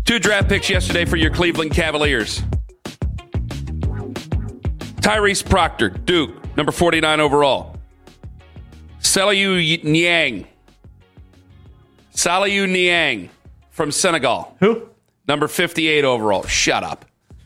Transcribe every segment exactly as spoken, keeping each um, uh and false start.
Two draft picks yesterday for your Cleveland Cavaliers. Tyrese Proctor, Duke, number forty-nine overall. Saliu Niang. Saliu Niang from Senegal. Who? Number fifty-eight overall. Shut up.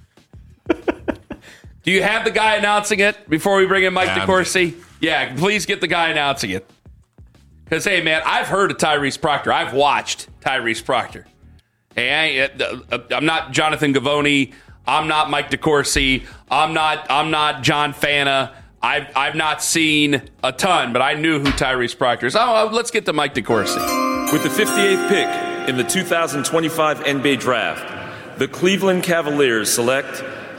Do you have the guy announcing it before we bring in Mike Yeah, DeCourcy? Yeah, please get the guy announcing it. Because, hey, man, I've heard of Tyrese Proctor. I've watched Tyrese Proctor. Hey, I, uh, I'm not Jonathan Givony. I'm not Mike DeCourcy. I'm not I'm not John Fana. I've, I've not seen a ton, but I knew who Tyrese Proctor is. Oh, let's get to Mike DeCourcy. With the fifty-eighth pick in the two thousand twenty-five N B A Draft, the Cleveland Cavaliers select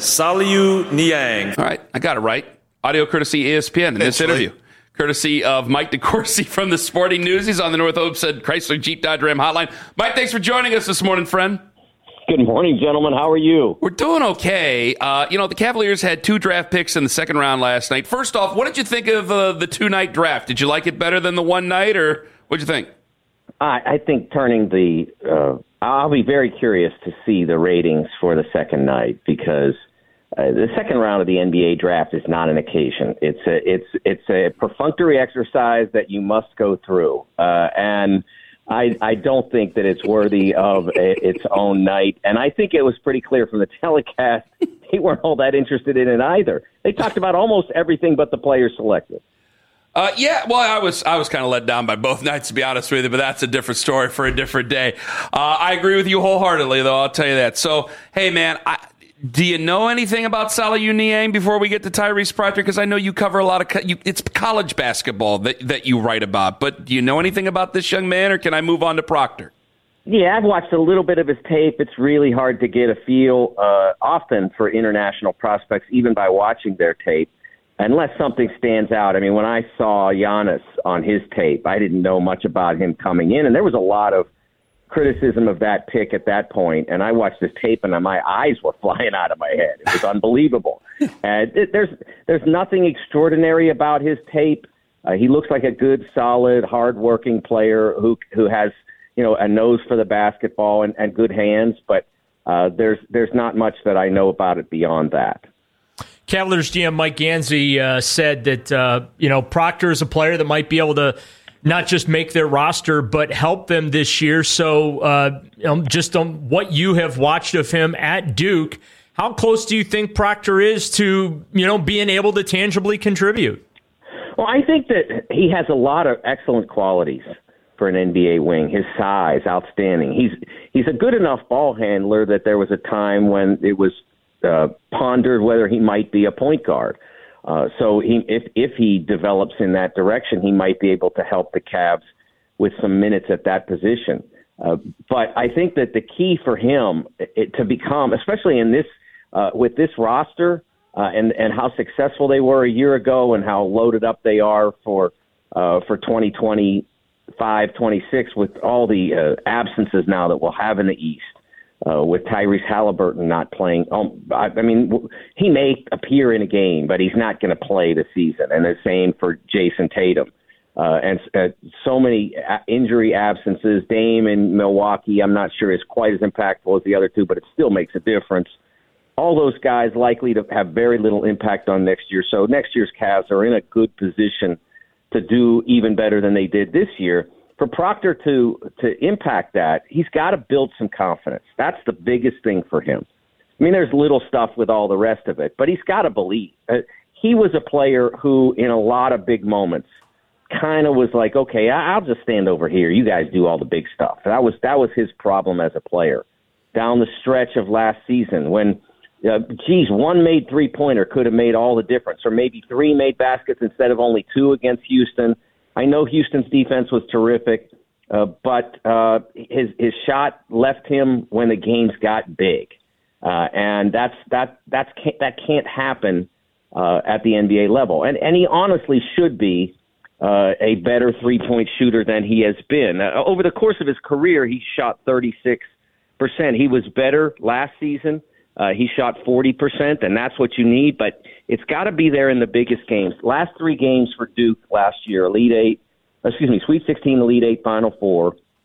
Saliu Niang. All right, I got it right. Audio courtesy E S P N in this interview. Courtesy of Mike DeCourcy from the Sporting News. He's on the North Olmsted Chrysler Jeep Dodge Ram hotline. Mike, thanks for joining us this morning, friend. Good morning, gentlemen. How are you? We're doing okay. Uh, you know, the Cavaliers had two draft picks in the second round last night. First off, what did you think of uh, the two-night draft? Did you like it better than the one night, or what'd you think? I, I think turning the uh, – I'll be very curious to see the ratings for the second night because uh, the second round of the N B A draft is not an occasion. It's a, it's, it's a perfunctory exercise that you must go through. Uh, and – I, I don't think that it's worthy of a, its own night. And I think it was pretty clear from the telecast they weren't all that interested in it either. They talked about almost everything but the players selected. Uh, yeah, well, I was I was kind of let down by both nights, to be honest with you, but that's a different story for a different day. Uh, I agree with you wholeheartedly, though, I'll tell you that. So, hey, man, I, do you know anything about Saliu Niang before we get to Tyrese Proctor? Because I know you cover a lot of co- – it's college basketball that, that you write about. But do you know anything about this young man, or can I move on to Proctor? Yeah, I've watched a little bit of his tape. It's really hard to get a feel uh, often for international prospects, even by watching their tape, unless something stands out. I mean, when I saw Giannis on his tape, I didn't know much about him coming in, and there was a lot of criticism of that pick at that point, and I watched this tape and my eyes were flying out of my head. It was unbelievable. And it, there's there's nothing extraordinary about his tape. Uh, he looks like a good, solid, hardworking player who who has you know a nose for the basketball and, and good hands. But uh, there's there's not much that I know about it beyond that. Cavaliers G M Mike Gansey uh, said that uh, you know Proctor is a player that might be able to not just make their roster, but help them this year. So uh, um, just on what you have watched of him at Duke, how close do you think Proctor is to, you know, being able to tangibly contribute? Well, I think that he has a lot of excellent qualities for an N B A wing. His size, outstanding. He's he's a good enough ball handler that there was a time when it was uh, pondered whether he might be a point guard. Uh, so he, if if he develops in that direction, he might be able to help the Cavs with some minutes at that position. Uh, but I think that the key for him it, to become, especially in this uh, with this roster uh, and and how successful they were a year ago and how loaded up they are for uh, for twenty twenty-five, twenty-six with all the uh, absences now that we'll have in the East. Uh, with Tyrese Halliburton not playing. Um, I, I mean, he may appear in a game, but he's not going to play the season. And the same for Jason Tatum. Uh, and uh, so many injury absences. Dame in Milwaukee, I'm not sure is quite as impactful as the other two, but it still makes a difference. All those guys likely to have very little impact on next year. So next year's Cavs are in a good position to do even better than they did this year. For Proctor to to impact that, he's got to build some confidence. That's the biggest thing for him. I mean, there's little stuff with all the rest of it, but he's got to believe. Uh, he was a player who, in a lot of big moments, kind of was like, okay, I'll just stand over here. You guys do all the big stuff. That was that was his problem as a player. Down the stretch of last season when, uh, geez, one made three-pointer could have made all the difference, or maybe three made baskets instead of only two against Houston. I know Houston's defense was terrific, uh, but uh, his his shot left him when the games got big, uh, and that's that that's can't, that can't happen uh, at the N B A level. And and he honestly should be uh, a better three point shooter than he has been uh, over the course of his career. He shot thirty-six percent. He was better last season. Uh, he shot forty percent, and that's what you need, but it's got to be there in the biggest games. Last three games for Duke last year, Elite Eight, excuse me, Sweet sixteen, Elite Eight, Final Four.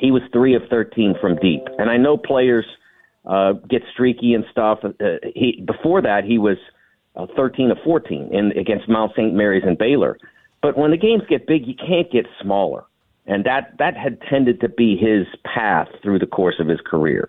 he was three of thirteen from deep. And I know players uh, get streaky and stuff. Uh, he before that, he was uh, thirteen of fourteen in against Mount Saint Mary's and Baylor. But when the games get big, you can't get smaller. And that, that had tended to be his path through the course of his career.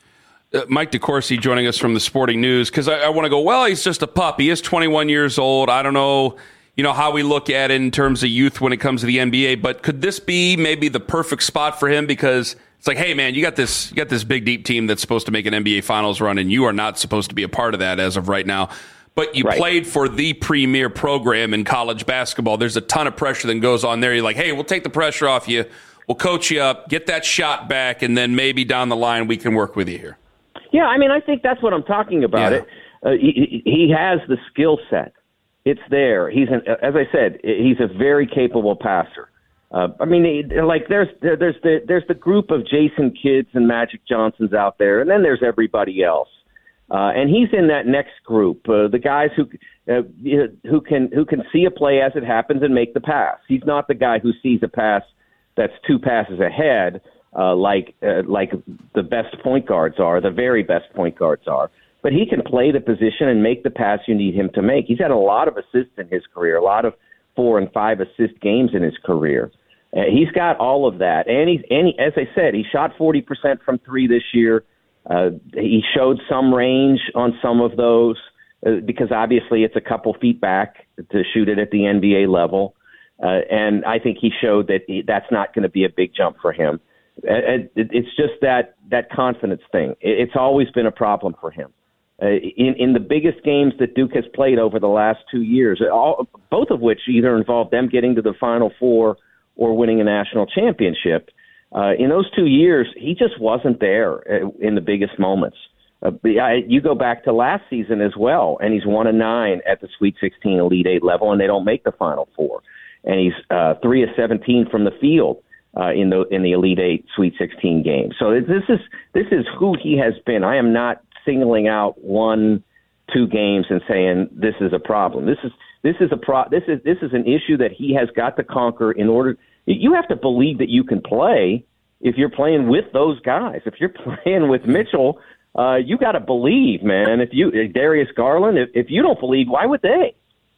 Uh, Mike DeCourcy joining us from the Sporting News, because I, I want to go, well, he's just a pup. He is twenty-one years old. I don't know, you know, how we look at it in terms of youth when it comes to the N B A, but could this be maybe the perfect spot for him? Because it's like, hey, man, you got this you got this big, deep team that's supposed to make an N B A Finals run, and you are not supposed to be a part of that as of right now. But you right. played for the premier program in college basketball. There's a ton of pressure that goes on there. You're like, hey, we'll take the pressure off you. We'll coach you up, get that shot back, and then maybe down the line we can work with you here. Yeah, I mean, I think that's what I'm talking about. Yeah. It. Uh, he, he has the skill set. It's there. He's an, as I said, he's a very capable passer. Uh, I mean, like there's there's the there's the group of Jason Kidds and Magic Johnsons out there, and then there's everybody else. Uh, and he's in that next group, uh, the guys who uh, who can who can see a play as it happens and make the pass. He's not the guy who sees a pass that's two passes ahead, uh, like uh, like the best point guards are, the very best point guards are. But he can play the position and make the pass you need him to make. He's had a lot of assists in his career, a lot of four and five assist games in his career. Uh, he's got all of that, and he's and he, as I said, he shot forty percent from three this year. Uh, he showed some range on some of those uh, because obviously it's a couple feet back to shoot it at the N B A level. Uh, and I think he showed that he, that's not going to be a big jump for him. It, it, it's just that, that confidence thing. It, it's always been a problem for him. Uh, in, in the biggest games that Duke has played over the last two years, all, both of which either involved them getting to the Final Four or winning a national championship, Uh, in those two years, he just wasn't there in the biggest moments. Uh, I, you go back to last season as well, and he's one and nine at the Sweet sixteen Elite Eight level, and they don't make the Final Four. And he's uh, three of seventeen from the field uh, in the in the Elite Eight Sweet sixteen game. So this is this is who he has been. I am not singling out one, two games and saying this is a problem. This is this is a pro. This is this is an issue that he has got to conquer in order. You have to believe that you can play if you're playing with those guys. If you're playing with Mitchell, uh, you got to believe, man. If you Darius Garland, if, if you don't believe, why would they?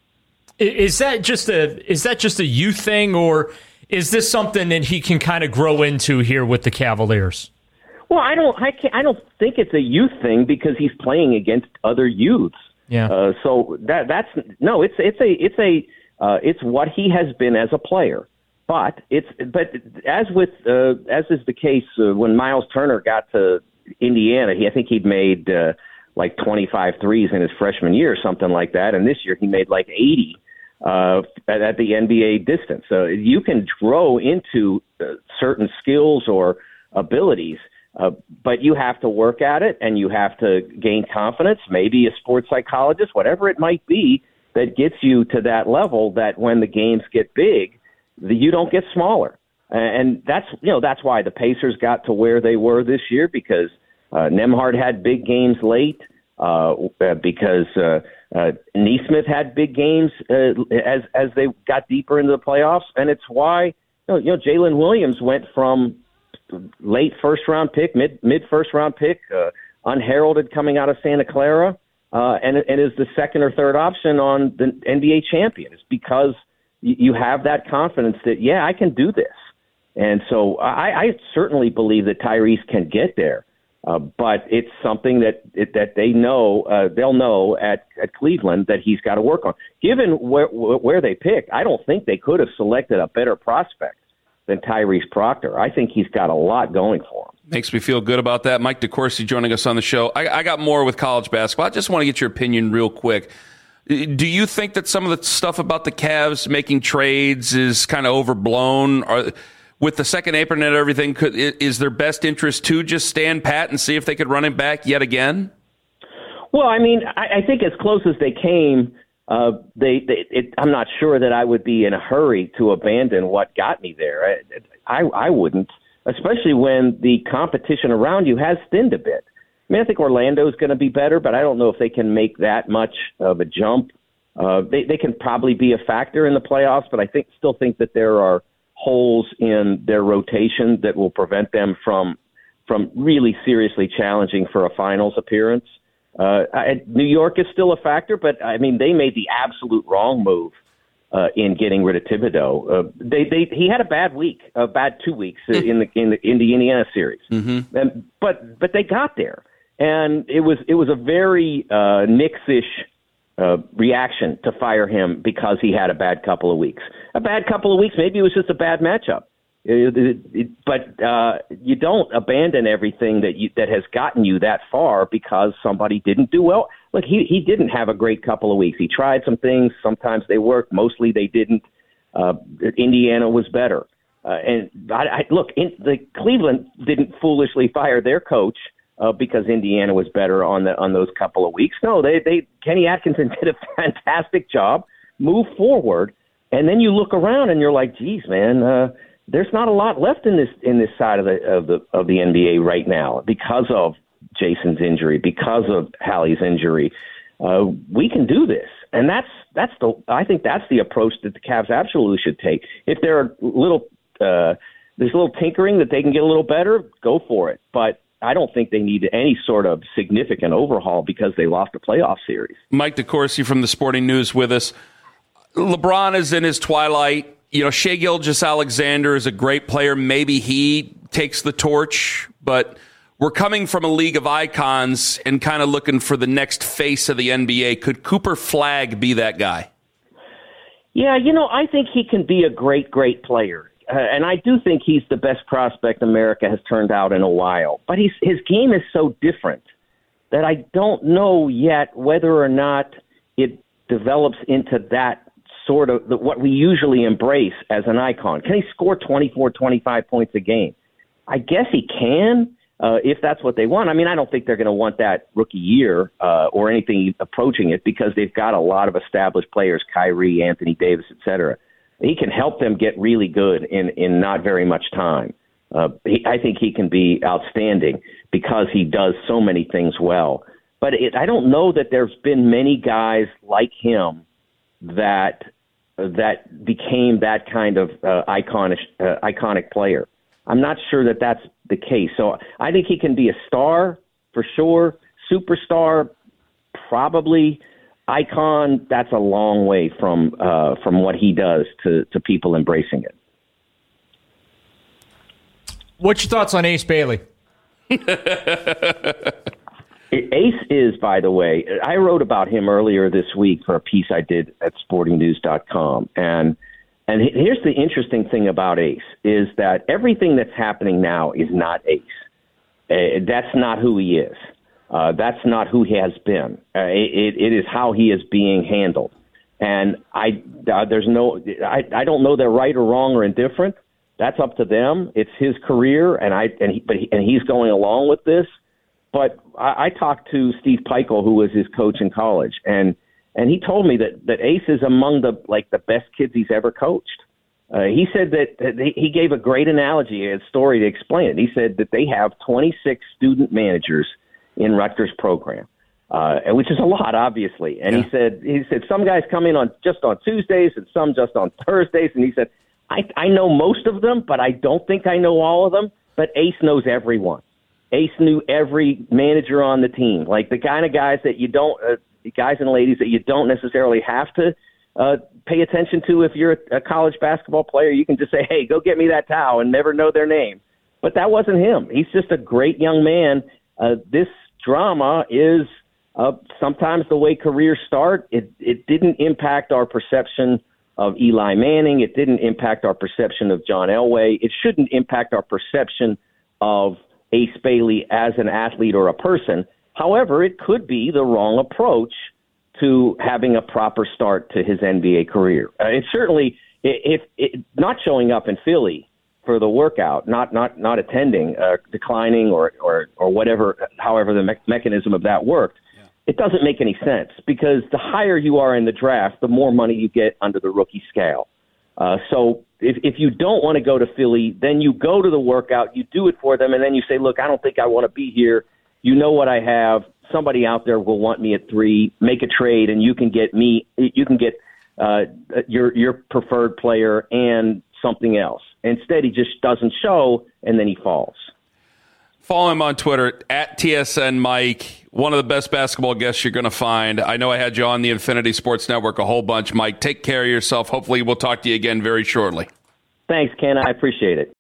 Is that just a is that just a youth thing, or is this something that he can kind of grow into here with the Cavaliers? Well, I don't. I can't, I don't think it's a youth thing because he's playing against other youths. Yeah. Uh, so that that's no. It's it's a it's a uh, it's what he has been as a player. But it's but as with uh, as is the case uh, when Miles Turner got to Indiana, he I think he'd made uh, like twenty-five threes in his freshman year or something like that, and this year he made like eighty uh, at, at the N B A distance. So you can grow into uh, certain skills or abilities, uh, but you have to work at it and you have to gain confidence. Maybe a sports psychologist, whatever it might be, that gets you to that level that when the games get big, you don't get smaller. And that's, you know, that's why the Pacers got to where they were this year, because uh, Nembhard had big games late, uh, because uh, uh, Nesmith had big games uh, as as they got deeper into the playoffs. And it's why, you know, you know Jalen Williams went from late first round pick, mid mid first round pick, uh, unheralded coming out of Santa Clara, uh, and, and is the second or third option on the N B A champion. It's because you have that confidence that, yeah, I can do this. And so I, I certainly believe that Tyrese can get there. Uh, but it's something that that they know, uh, they'll know at, at Cleveland that he's got to work on. Given where, where they picked, I don't think they could have selected a better prospect than Tyrese Proctor. I think he's got a lot going for him. Makes me feel good about that. Mike DeCourcy joining us on the show. I, I got more with college basketball. I just want to get your opinion real quick. Do you think that some of the stuff about the Cavs making trades is kind of overblown? Or with the second apron and everything, could, is their best interest to just stand pat and see if they could run him back yet again? Well, I mean, I, I think as close as they came, uh, they, they it, I'm not sure that I would be in a hurry to abandon what got me there. I, I, I wouldn't, especially when the competition around you has thinned a bit. I mean, I think Orlando's going to be better, but I don't know if they can make that much of a jump. Uh, they, they can probably be a factor in the playoffs, but I think still think that there are holes in their rotation that will prevent them from from really seriously challenging for a finals appearance. Uh, I, New York is still a factor, but I mean, they made the absolute wrong move uh, in getting rid of Thibodeau. Uh, they, they, he had a bad week, a bad two weeks in the in the, in the Indiana series, mm-hmm. and, but but they got there, and it was it was a very uh, Knicks-ish uh, reaction to fire him because he had a bad couple of weeks. A bad couple of weeks, maybe it was just a bad matchup. It, it, it, but uh, you don't abandon everything that you, that has gotten you that far because somebody didn't do well. Look, he he didn't have a great couple of weeks. He tried some things. Sometimes they worked. Mostly they didn't. Uh, Indiana was better. Uh, and I, I, look, in, the Cleveland didn't foolishly fire their coach uh, because Indiana was better on the on those couple of weeks. No, they they Kenny Atkinson did a fantastic job. Move forward, and then you look around and you're like, geez, man. Uh, There's not a lot left in this in this side of the of the of the N B A right now because of Jason's injury, because of Hallie's injury. Uh, we can do this, and that's that's the I think that's the approach that the Cavs absolutely should take. If there are little uh, there's a little tinkering that they can get a little better, go for it. But I don't think they need any sort of significant overhaul because they lost a playoff series. Mike DeCourcy from the Sporting News with us. LeBron is in his twilight. You know, Shai Gilgeous-Alexander is a great player. Maybe he takes the torch, but we're coming from a league of icons and kind of looking for the next face of the N B A. Could Cooper Flagg be that guy? Yeah, you know, I think he can be a great, great player. Uh, and I do think he's the best prospect America has turned out in a while. But he's, his game is so different that I don't know yet whether or not it develops into that sort of the, what we usually embrace as an icon. Can he score twenty-four, twenty-five points a game? I guess he can, uh, if that's what they want. I mean, I don't think they're going to want that rookie year uh, or anything approaching it because they've got a lot of established players, Kyrie, Anthony Davis, et cetera. He can help them get really good in, in not very much time. Uh, he, I think he can be outstanding because he does so many things well. But it, I don't know that there's been many guys like him that that became that kind of uh, iconic uh, iconic player. I'm not sure that that's the case. So I think he can be a star for sure, superstar, probably icon. That's a long way from uh, from what he does to to people embracing it. What's your thoughts on Ace Bailey? Ace is, by the way, I wrote about him earlier this week for a piece I did at sporting news dot com. And and here's the interesting thing about Ace is that everything that's happening now is not Ace. Uh, that's not who he is. Uh, that's not who he has been. Uh, it, it is how he is being handled. And I uh, there's no I, I don't know they're right or wrong or indifferent. That's up to them. It's his career, and I and he, but he, and he's going along with this. But I, I talked to Steve Pikiell, who was his coach in college, and and he told me that, that Ace is among the like the best kids he's ever coached. Uh, he said that, that they, he gave a great analogy, a story to explain it. He said that they have twenty-six student managers in Rutgers' program, uh, which is a lot, obviously. And yeah. he said he said some guys come in on just on Tuesdays and some just on Thursdays. And he said, I, I know most of them, but I don't think I know all of them. But Ace knows everyone. Ace knew every manager on the team, like the kind of guys that you don't, uh, guys and ladies that you don't necessarily have to uh, pay attention to if you're a, a college basketball player. You can just say, hey, go get me that towel and never know their name. But that wasn't him. He's just a great young man. Uh, this drama is uh, sometimes the way careers start. It, it didn't impact our perception of Eli Manning. It didn't impact our perception of John Elway. It shouldn't impact our perception of Ace Bailey as an athlete or a person. However, it could be the wrong approach to having a proper start to his N B A career. Uh, it certainly, if, if not showing up in Philly for the workout, not not not attending, uh, declining, or, or or whatever, however the me- mechanism of that worked, yeah. It doesn't make any sense because the higher you are in the draft, the more money you get under the rookie scale. Uh, so if, if you don't want to go to Philly, then you go to the workout, you do it for them, and then you say, look, I don't think I want to be here. You know what I have. Somebody out there will want me at three. Make a trade, and you can get me. You can get uh, your your preferred player and something else. Instead, he just doesn't show, and then he falls. Follow him on Twitter, at T S N Mike. One of the best basketball guests you're going to find. I know I had you on the Infinity Sports Network a whole bunch, Mike. Take care of yourself. Hopefully we'll talk to you again very shortly. Thanks, Ken. I appreciate it.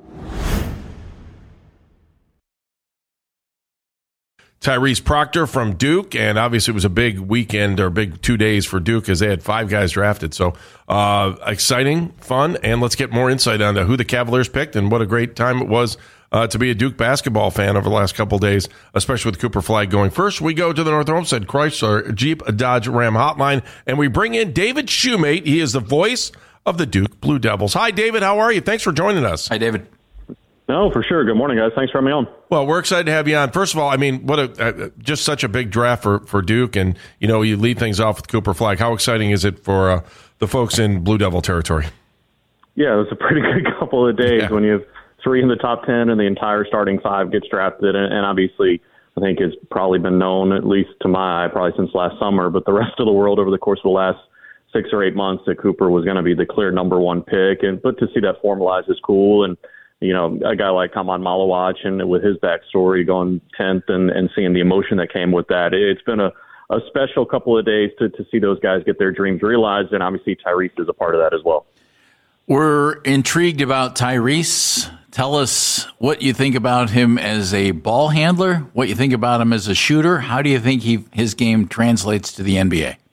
Tyrese Proctor from Duke, and obviously it was a big weekend or big two days for Duke as they had five guys drafted. So uh, exciting, fun, and let's get more insight on who the Cavaliers picked and what a great time it was uh, to be a Duke basketball fan over the last couple of days, especially with Cooper Flagg going first. We go to the North Olmsted Chrysler Jeep Dodge Ram hotline, and we bring in David Shumate. He is the voice of the Duke Blue Devils. Hi, David. How are you? Thanks for joining us. Hi, David. No, for sure. Good morning, guys. Thanks for having me on. Well, we're excited to have you on. First of all, I mean, what a uh, just such a big draft for, for Duke, and you know, you lead things off with Cooper Flagg. How exciting is it for uh, the folks in Blue Devil territory? Yeah, it was a pretty good couple of days yeah. when you have three in the top ten and the entire starting five gets drafted, and, and obviously, I think it's probably been known, at least to my eye, probably since last summer, but the rest of the world over the course of the last six or eight months that Cooper was going to be the clear number one pick, and but to see that formalized is cool. And you know, a guy like Kaman Malawach and with his backstory going tenth and, and seeing the emotion that came with that, it's been a, a special couple of days to, to see those guys get their dreams realized, and obviously Tyrese is a part of that as well. We're intrigued about Tyrese. Tell us what you think about him as a ball handler, what you think about him as a shooter. How do you think he his game translates to the N B A?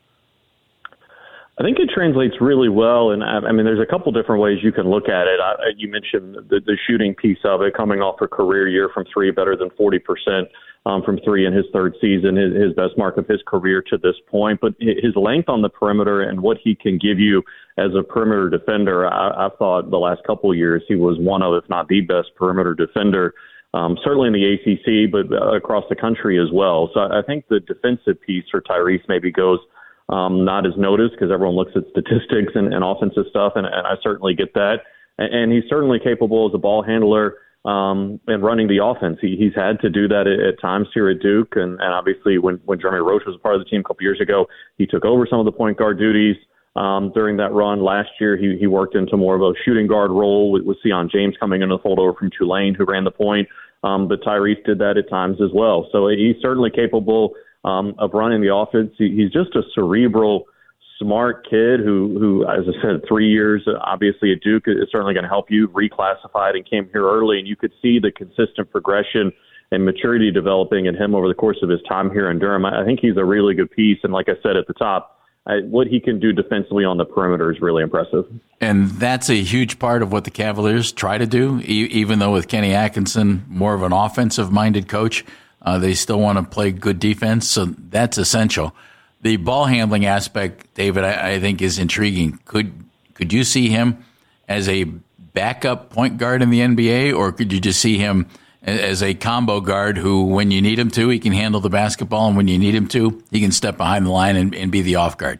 I think it translates really well, and I, I mean, there's a couple different ways you can look at it. I, you mentioned the, the shooting piece of it, coming off a career year from three, better than forty percent um, from three in his third season, his, his best mark of his career to this point. But his length on the perimeter and what he can give you as a perimeter defender, I, I thought the last couple of years he was one of, if not the best perimeter defender, um, certainly in the A C C, but across the country as well. So I think the defensive piece for Tyrese maybe goes Um, not as noticed because everyone looks at statistics and, and offensive stuff, and, and I certainly get that. And, and he's certainly capable as a ball handler um, and running the offense. He, he's had to do that at, at times here at Duke, and, and obviously when, when Jeremy Roach was a part of the team a couple years ago, he took over some of the point guard duties um, during that run. Last year, he, he worked into more of a shooting guard role with, with Sion James coming into the fold over from Tulane, who ran the point. Um, but Tyrese did that at times as well. So he's certainly capable Um, of running the offense. He, he's just a cerebral, smart kid who, who, as I said, three years, uh, obviously at Duke is certainly going to help you. Reclassified and came here early, and you could see the consistent progression and maturity developing in him over the course of his time here in Durham. I, I think he's a really good piece, and like I said at the top, I, what he can do defensively on the perimeter is really impressive. And that's a huge part of what the Cavaliers try to do, e- even though with Kenny Atkinson, more of an offensive-minded coach, Uh, they still want to play good defense, so that's essential. The ball handling aspect, David, I, I think is intriguing. Could could you see him as a backup point guard in the N B A, or could you just see him as a combo guard who, when you need him to, he can handle the basketball, and when you need him to, he can step behind the line and, and be the off guard?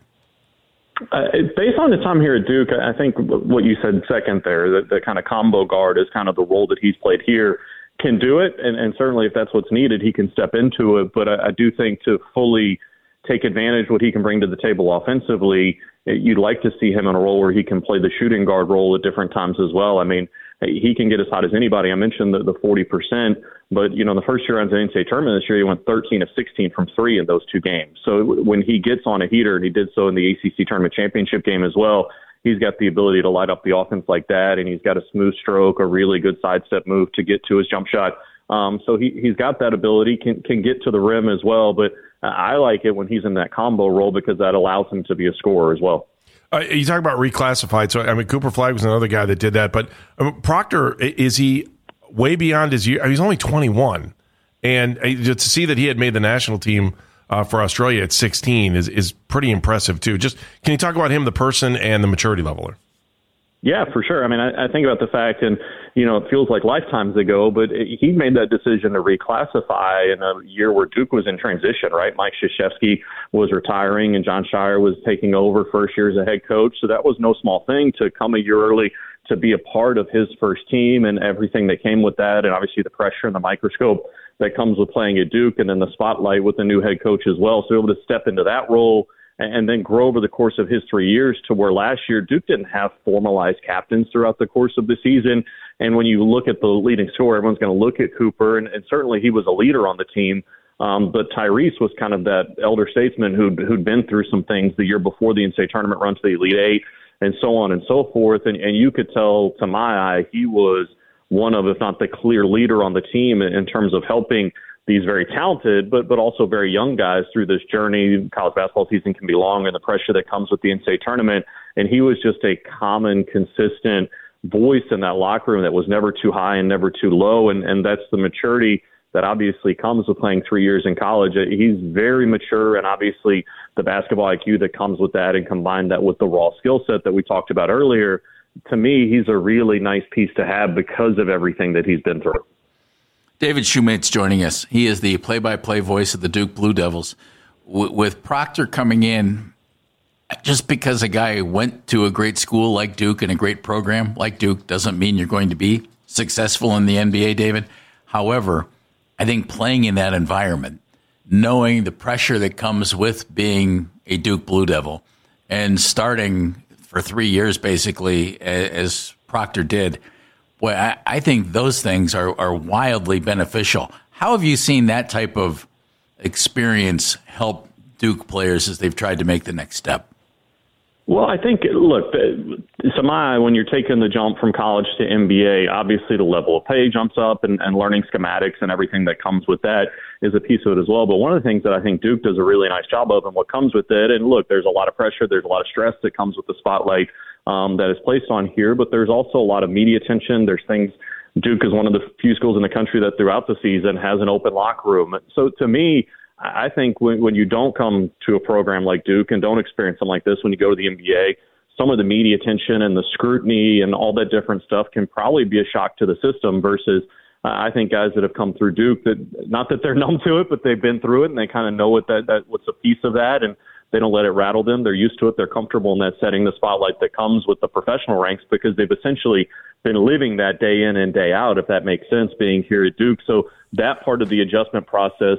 Uh, based on his time here at Duke, I think what you said second there, that the kind of combo guard is kind of the role that he's played here, can do it, and, and certainly if that's what's needed, he can step into it. But I, I do think to fully take advantage of what he can bring to the table offensively, you'd like to see him in a role where he can play the shooting guard role at different times as well. I mean, he can get as hot as anybody. I mentioned the, the forty percent, but, you know, the first year on the N C double A tournament this year, he went thirteen of sixteen from three in those two games. So when he gets on a heater, and he did so in the A C C tournament championship game as well, he's got the ability to light up the offense like that, and he's got a smooth stroke, a really good sidestep move to get to his jump shot. Um, so he, he's got that ability, can can get to the rim as well. But I like it when he's in that combo role because that allows him to be a scorer as well. Uh, you talk about reclassified. So, I mean, Cooper Flagg was another guy that did that. But I mean, Proctor, is he way beyond his year? He's only twenty-one. And to see that he had made the national team Uh, for Australia at sixteen is, is pretty impressive, too. Just can you talk about him, the person, and the maturity level there? Yeah, for sure. I mean, I, I think about the fact, and, you know, it feels like lifetimes ago, but it, he made that decision to reclassify in a year where Duke was in transition, right? Mike Krzyzewski was retiring, and John Shire was taking over first year as a head coach. So that was no small thing to come a year early to be a part of his first team and everything that came with that, and obviously the pressure and the microscope that comes with playing at Duke, and then the spotlight with the new head coach as well. So able to step into that role and then grow over the course of his three years to where last year Duke didn't have formalized captains throughout the course of the season. And when you look at the leading scorer, everyone's going to look at Cooper, and, and certainly he was a leader on the team. Um, but Tyrese was kind of that elder statesman who'd, who'd been through some things the year before the N C A A tournament run to the Elite Eight and so on and so forth. And, and you could tell, to my eye, he was one of, if not the clear leader on the team in, in terms of helping these very talented, but but also very young guys through this journey. College basketball season can be long, and the pressure that comes with the N C A A tournament. And he was just a common, consistent voice in that locker room that was never too high and never too low. And, and that's the maturity that obviously comes with playing three years in college. He's very mature, and obviously the basketball I Q that comes with that, and combine that with the raw skill set that we talked about earlier. To me, he's a really nice piece to have because of everything that he's been through. David Shumate's joining us. He is the play-by-play voice of the Duke Blue Devils. W- with Proctor coming in, just because a guy went to a great school like Duke and a great program like Duke doesn't mean you're going to be successful in the N B A, David. However, I think playing in that environment, knowing the pressure that comes with being a Duke Blue Devil and starting for three years basically as Proctor did, boy, I, I think those things are, are wildly beneficial. How have you seen that type of experience help Duke players as they've tried to make the next step? Well, I think, look, Samai, when you're taking the jump from college to N B A, obviously the level of pay jumps up, and, and learning schematics and everything that comes with that is a piece of it as well. But one of the things that I think Duke does a really nice job of, and what comes with it, and look, there's a lot of pressure, there's a lot of stress that comes with the spotlight um, that is placed on here, but there's also a lot of media attention. There's things, Duke is one of the few schools in the country that throughout the season has an open locker room. So to me, I think when, when you don't come to a program like Duke and don't experience something like this, when you go to the N B A, some of the media attention and the scrutiny and all that different stuff can probably be a shock to the system versus uh, I think guys that have come through Duke, that not that they're numb to it, but they've been through it and they kind of know what that, that what's a piece of that, and they don't let it rattle them. They're used to it. They're comfortable in that setting, the spotlight that comes with the professional ranks, because they've essentially been living that day in and day out, if that makes sense, being here at Duke. So that part of the adjustment process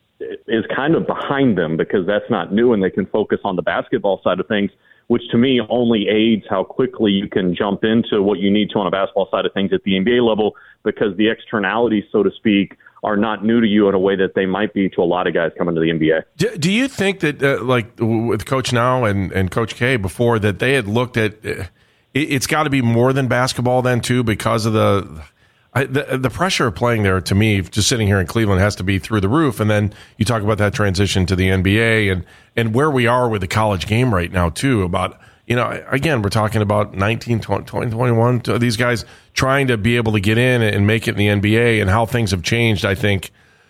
is kind of behind them because that's not new, and they can focus on the basketball side of things, which to me only aids how quickly you can jump into what you need to on a basketball side of things at the N B A level, because the externalities, so to speak, are not new to you in a way that they might be to a lot of guys coming to the N B A. Do, do you think that, uh, like with Coach Now and, and Coach K before, that they had looked at uh, it, it's got to be more than basketball then too, because of the I, the, the pressure of playing there, to me, just sitting here in Cleveland, has to be through the roof. And then you talk about that transition to the N B A and, and where we are with the college game right now, too. About, you know, again, we're talking about nineteen, twenty, twenty-one, these guys trying to be able to get in and make it in the N B A, and how things have changed, I think,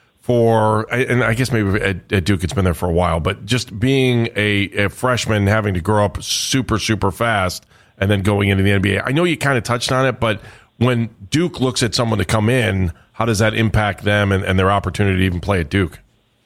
for, and I guess maybe at, at Duke it's been there for a while, but just being a, a freshman, having to grow up super, super fast, and then going into the N B A. I know you kind of touched on it, but when Duke looks at someone to come in, how does that impact them and, and their opportunity to even play at Duke?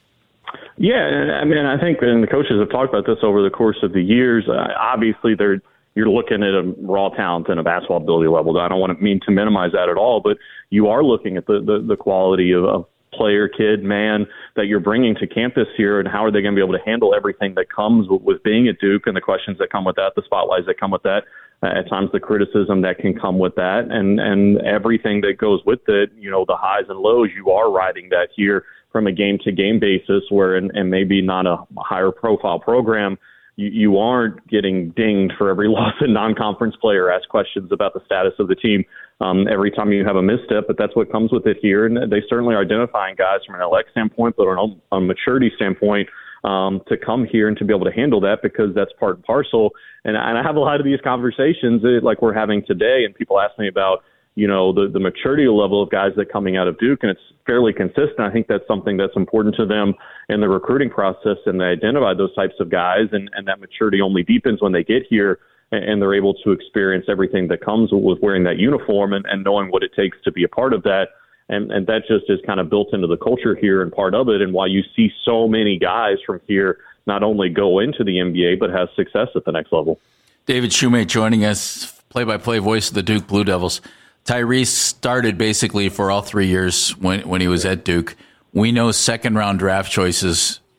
Yeah, I mean, I think, and the coaches have talked about this over the course of the years. Uh, obviously, they're you're looking at a raw talent and a basketball ability level. I don't want to mean to minimize that at all, but you are looking at the the, the quality of, of player, kid, man that you're bringing to campus here, and how are they going to be able to handle everything that comes with, with being at Duke, and the questions that come with that, the spotlights that come with that. Uh, at times the criticism that can come with that, and, and everything that goes with it, you know, the highs and lows, you are riding that here from a game-to-game basis where, and, and maybe not a higher profile program, you, you aren't getting dinged for every loss in non-conference player, ask questions about the status of the team um, every time you have a misstep, but that's what comes with it here. And they certainly are identifying guys from an L X standpoint, but on a maturity standpoint, Um, to come here and to be able to handle that, because that's part and parcel. And, and I have a lot of these conversations uh, like we're having today, and people ask me about, you know, the, the maturity level of guys that coming out of Duke, and it's fairly consistent. I think that's something that's important to them in the recruiting process, and they identify those types of guys, and, and that maturity only deepens when they get here and, and they're able to experience everything that comes with wearing that uniform and, and knowing what it takes to be a part of that. And, and that just is kind of built into the culture here and part of it, and why you see so many guys from here not only go into the N B A, but have success at the next level. David Shumate joining us, play-by-play voice of the Duke Blue Devils. Tyrese started basically for all three years when, when he was at Duke. We know second-round draft choices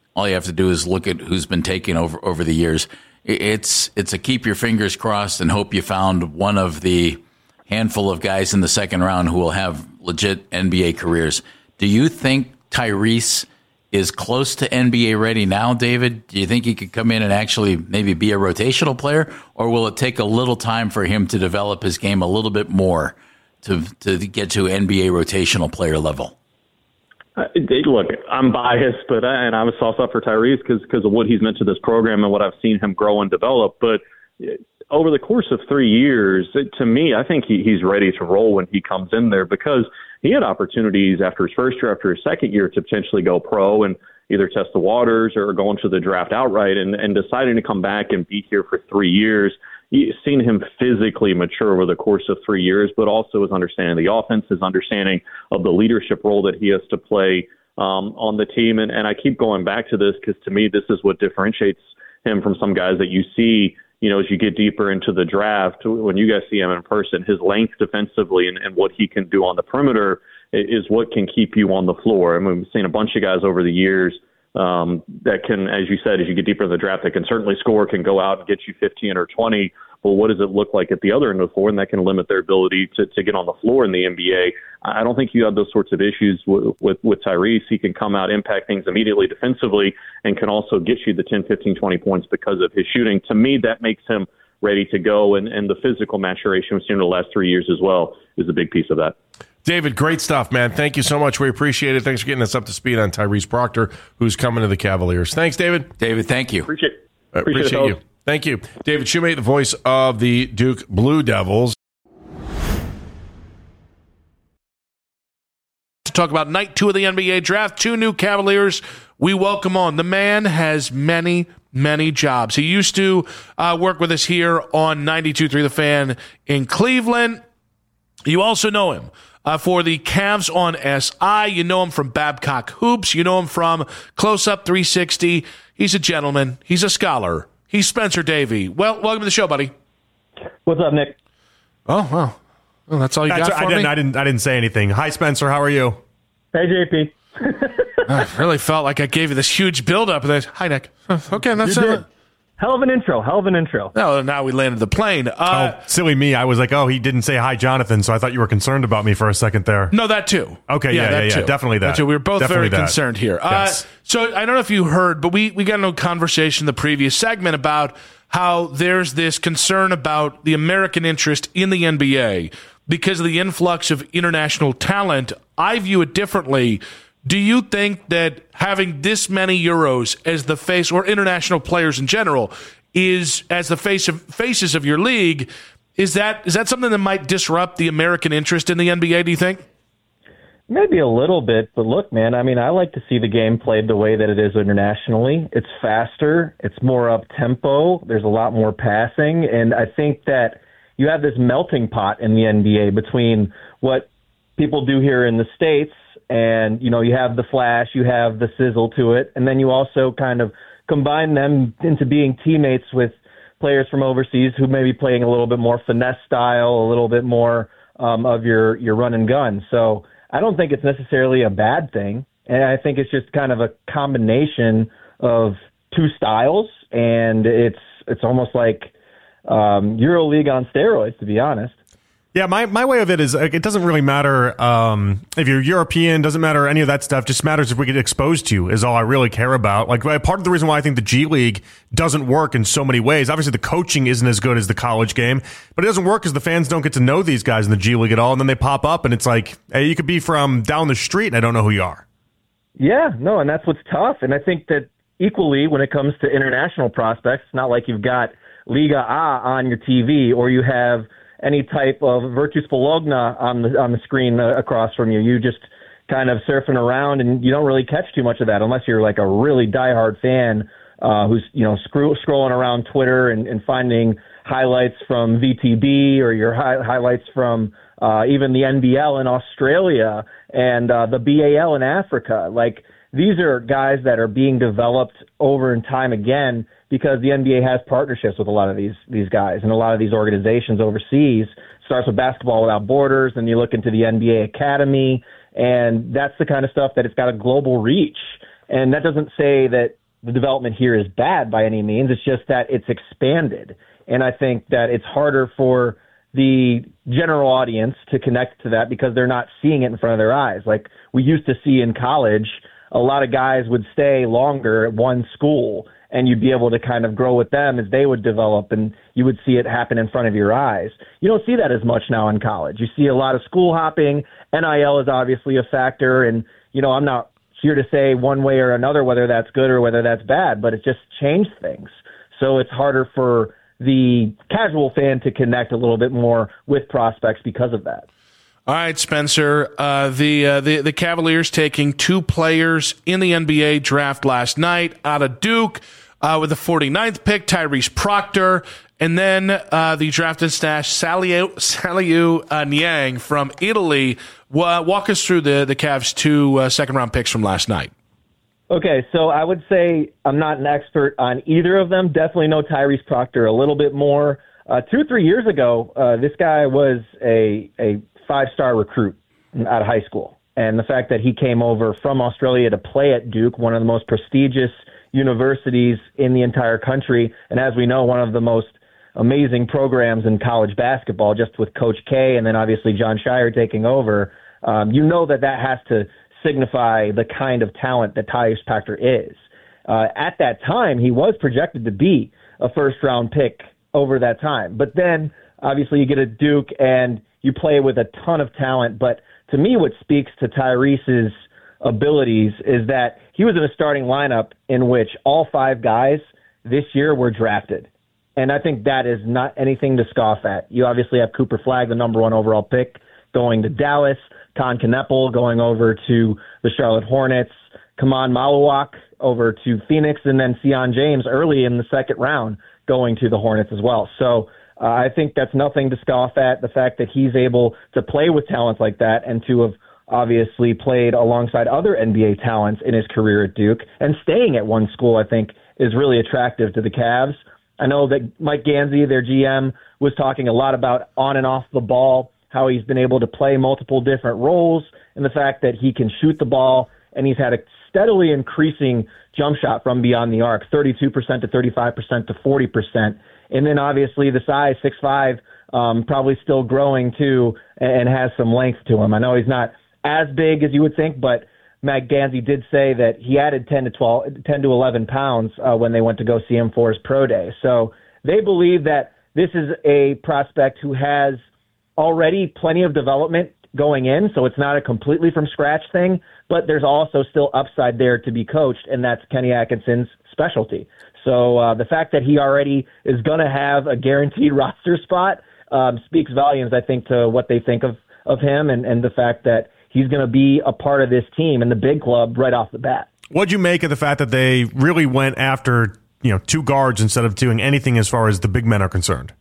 all you have to do is look at who's been taken over over the years. It's it's a keep your fingers crossed and hope you found one of the handful of guys in the second round who will have legit N B A careers. Do you think Tyrese is close to N B A ready now, David? Do you think he could come in and actually maybe be a rotational player, or will it take a little time for him to develop his game a little bit more to to get to N B A rotational player level? Uh, look, I'm biased, but I, and I was soft up for Tyrese because because of what he's meant to this program and what I've seen him grow and develop. But over the course of three years, it, to me, I think he, he's ready to roll when he comes in there, because he had opportunities after his first year, after his second year, to potentially go pro and either test the waters or go into the draft outright, and, and deciding to come back and be here for three years. You've seen him physically mature over the course of three years, but also his understanding of the offense, his understanding of the leadership role that he has to play um, on the team. And, and I keep going back to this because, to me, this is what differentiates him from some guys that you see, you know, as you get deeper into the draft. When you guys see him in person, his length defensively and, and what he can do on the perimeter is what can keep you on the floor. I mean, we've seen a bunch of guys over the years um, that can, as you said, as you get deeper in the draft, that can certainly score, can go out and get you fifteen or twenty. Well, what does it look like at the other end of the floor? And that can limit their ability to, to get on the floor in the N B A. I don't think you have those sorts of issues with, with, with Tyrese. He can come out, impact things immediately defensively, and can also get you the ten, fifteen, twenty points because of his shooting. To me, that makes him ready to go. And, and the physical maturation we've seen in the last three years as well is a big piece of that. David, great stuff, man. Thank you so much. We appreciate it. Thanks for getting us up to speed on Tyrese Proctor, who's coming to the Cavaliers. Thanks, David. David, thank you. Appreciate it. Appreciate, appreciate you. Thank you. David Shumate, the voice of the Duke Blue Devils. To talk about night two of the N B A draft, two new Cavaliers we welcome on. The man has many, many jobs. He used to uh, work with us here on ninety-two point three The Fan in Cleveland. You also know him uh, for the Cavs on S I. You know him from Babcock Hoops. You know him from Close Up three sixty. He's a gentleman. He's a scholar. He's Spencer Davey. Well, welcome to the show, buddy. What's up, Nick? Oh, wow. Well, that's all you that's, got for I me? didn't, I didn't. I didn't say anything. Hi, Spencer. How are you? Hey, J P. I really felt like I gave you this huge build-up. That, Hi, Nick. Okay, that's You it. did. Hell of an intro. Hell of an intro. No, now we landed the plane. Uh, oh, silly me. I was like, oh, he didn't say hi, Jonathan, so I thought you were concerned about me for a second there. No, that too. Okay, yeah, that yeah, yeah. too. Definitely that. too. We were both Definitely very that. concerned here. Yes. Uh, so I don't know if you heard, but we, we got into a conversation in the previous segment about how there's this concern about the American interest in the N B A because of the influx of international talent. I view it differently. Do you think that having this many Euros as the face, or international players in general, is as the face of faces of your league, is that is that something that might disrupt the American interest in the N B A, do you think? Maybe a little bit, but look, man, I mean, I like to see the game played the way that it is internationally. It's faster, it's more up-tempo, there's a lot more passing, and I think that you have this melting pot in the N B A between what people do here in the States, and, you know, you have the flash, you have the sizzle to it, and then you also kind of combine them into being teammates with players from overseas who may be playing a little bit more finesse style, a little bit more um, of your, your run and gun. So I don't think it's necessarily a bad thing. And I think it's just kind of a combination of two styles, and it's it's almost like um, EuroLeague on steroids, to be honest. Yeah, my, my way of it is like, it doesn't really matter um, if you're European, doesn't matter any of that stuff, just matters if we get exposed to you is all I really care about. Like part of the reason why I think the G League doesn't work in so many ways, obviously the coaching isn't as good as the college game, but it doesn't work because the fans don't get to know these guys in the G League at all, and then they pop up and it's like, hey, you could be from down the street and I don't know who you are. Yeah, no, and that's what's tough. And I think that equally when it comes to international prospects, it's not like you've got Liga A on your T V or you have any type of Virtus Bologna on the on the screen uh, across from you. You just kind of surfing around, and you don't really catch too much of that unless you're like a really diehard fan uh, who's you know screw, scrolling around Twitter and, and finding highlights from V T B or your hi- highlights from uh, even the N B L in Australia and uh, the B A L in Africa. Like these are guys that are being developed over and time again, because the N B A has partnerships with a lot of these these guys and a lot of these organizations overseas. It starts with Basketball Without Borders, and you look into the N B A Academy, and that's the kind of stuff that it's got a global reach. And that doesn't say that the development here is bad by any means. It's just that it's expanded. And I think that it's harder for the general audience to connect to that because they're not seeing it in front of their eyes. Like we used to see in college, a lot of guys would stay longer at one school and you'd be able to kind of grow with them as they would develop, and you would see it happen in front of your eyes. You don't see that as much now in college. You see a lot of school hopping. N I L is obviously a factor, and, you know, I'm not here to say one way or another whether that's good or whether that's bad, but it just changed things. So it's harder for the casual fan to connect a little bit more with prospects because of that. All right, Spencer, uh, the, uh, the the Cavaliers taking two players in the N B A draft last night out of Duke uh, with the forty-ninth pick, Tyrese Proctor, and then uh, the drafted stash, Saliu, Saliu uh, Niang from Italy. W- walk us through the, the Cavs' two uh, second-round picks from last night. Okay, so I would say I'm not an expert on either of them. Definitely know Tyrese Proctor a little bit more. Uh, two, three years ago, uh, this guy was a a five-star recruit out of high school. And the fact that he came over from Australia to play at Duke, one of the most prestigious universities in the entire country, and as we know, one of the most amazing programs in college basketball, just with Coach K and then obviously John Shire taking over, um, you know that that has to signify the kind of talent that Tyrese Proctor is. Uh, at that time, he was projected to be a first-round pick over that time. But then, obviously, you get a Duke and you play with a ton of talent. But to me, what speaks to Tyrese's abilities is that he was in a starting lineup in which all five guys this year were drafted. And I think that is not anything to scoff at. You obviously have Cooper Flagg, the number one overall pick, going to Dallas, Con Kneppel going over to the Charlotte Hornets, Kaman Maluak over to Phoenix, and then Sion James early in the second round going to the Hornets as well. So uh, I think that's nothing to scoff at. The fact that he's able to play with talents like that and to have obviously played alongside other N B A talents in his career at Duke and staying at one school, I think, is really attractive to the Cavs. I know that Mike Gansey, their G M, was talking a lot about on and off the ball, how he's been able to play multiple different roles, and the fact that he can shoot the ball, and he's had a steadily increasing jump shot from beyond the arc, thirty-two percent to thirty-five percent to forty percent. And then obviously the size, six five, um, probably still growing too, and has some length to him. I know he's not as big as you would think, but Matt Gansey did say that he added ten to twelve, ten to eleven pounds uh, when they went to go see him for his pro day. So they believe that this is a prospect who has already plenty of development going in, so it's not a completely from scratch thing, but there's also still upside there to be coached, and that's Kenny Atkinson's specialty. So uh, the fact that he already is going to have a guaranteed roster spot um, speaks volumes, I think, to what they think of, of him and, and the fact that he's going to be a part of this team and the big club right off the bat. What'd you make of the fact that they really went after, you know, two guards instead of doing anything as far as the big men are concerned?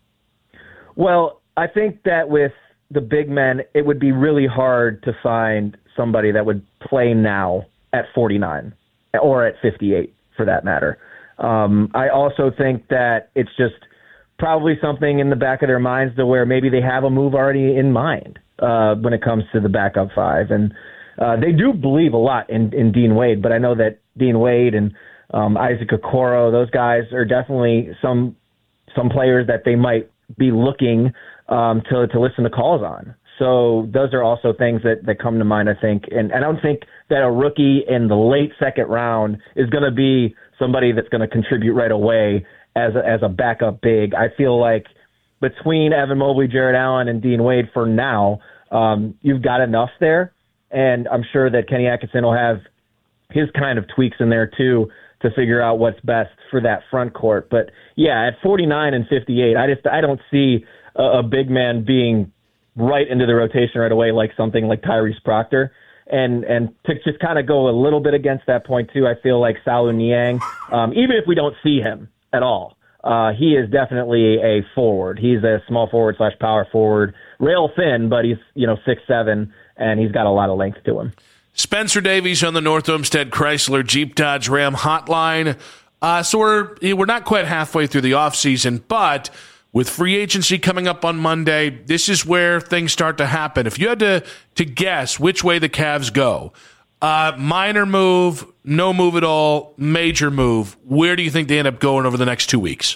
Well, I think that with the big men, it would be really hard to find somebody that would play now at forty-nine or at fifty-eight, for that matter. Um, I also think that it's just probably something in the back of their minds to where maybe they have a move already in mind uh, when it comes to the backup five. And uh, they do believe a lot in, in Dean Wade, but I know that Dean Wade and um, Isaac Okoro, those guys are definitely some some players that they might be looking um, to, to listen to calls on. So those are also things that, that come to mind, I think. And, and I don't think that a rookie in the late second round is going to be somebody that's going to contribute right away as a, as a backup big. I feel like between Evan Mobley, Jared Allen, and Dean Wade for now, um, you've got enough there. And I'm sure that Kenny Atkinson will have his kind of tweaks in there too to figure out what's best for that front court. But yeah, at forty-nine and fifty-eight, I just I don't see a, a big man being right into the rotation right away like something like Tyrese Proctor. And and to just kind of go a little bit against that point too, I feel like Saliu Niang, um, even if we don't see him at all, uh, he is definitely a forward. He's a small forward slash power forward, rail thin, but he's you know six seven, and he's got a lot of length to him. Spencer Davies on the North Olmsted Chrysler Jeep Dodge Ram hotline. Uh, so we're we're not quite halfway through the offseason, but with free agency coming up on Monday, this is where things start to happen. If you had to, to guess which way the Cavs go, Uh, minor move, no move at all, major move. Where do you think they end up going over the next two weeks?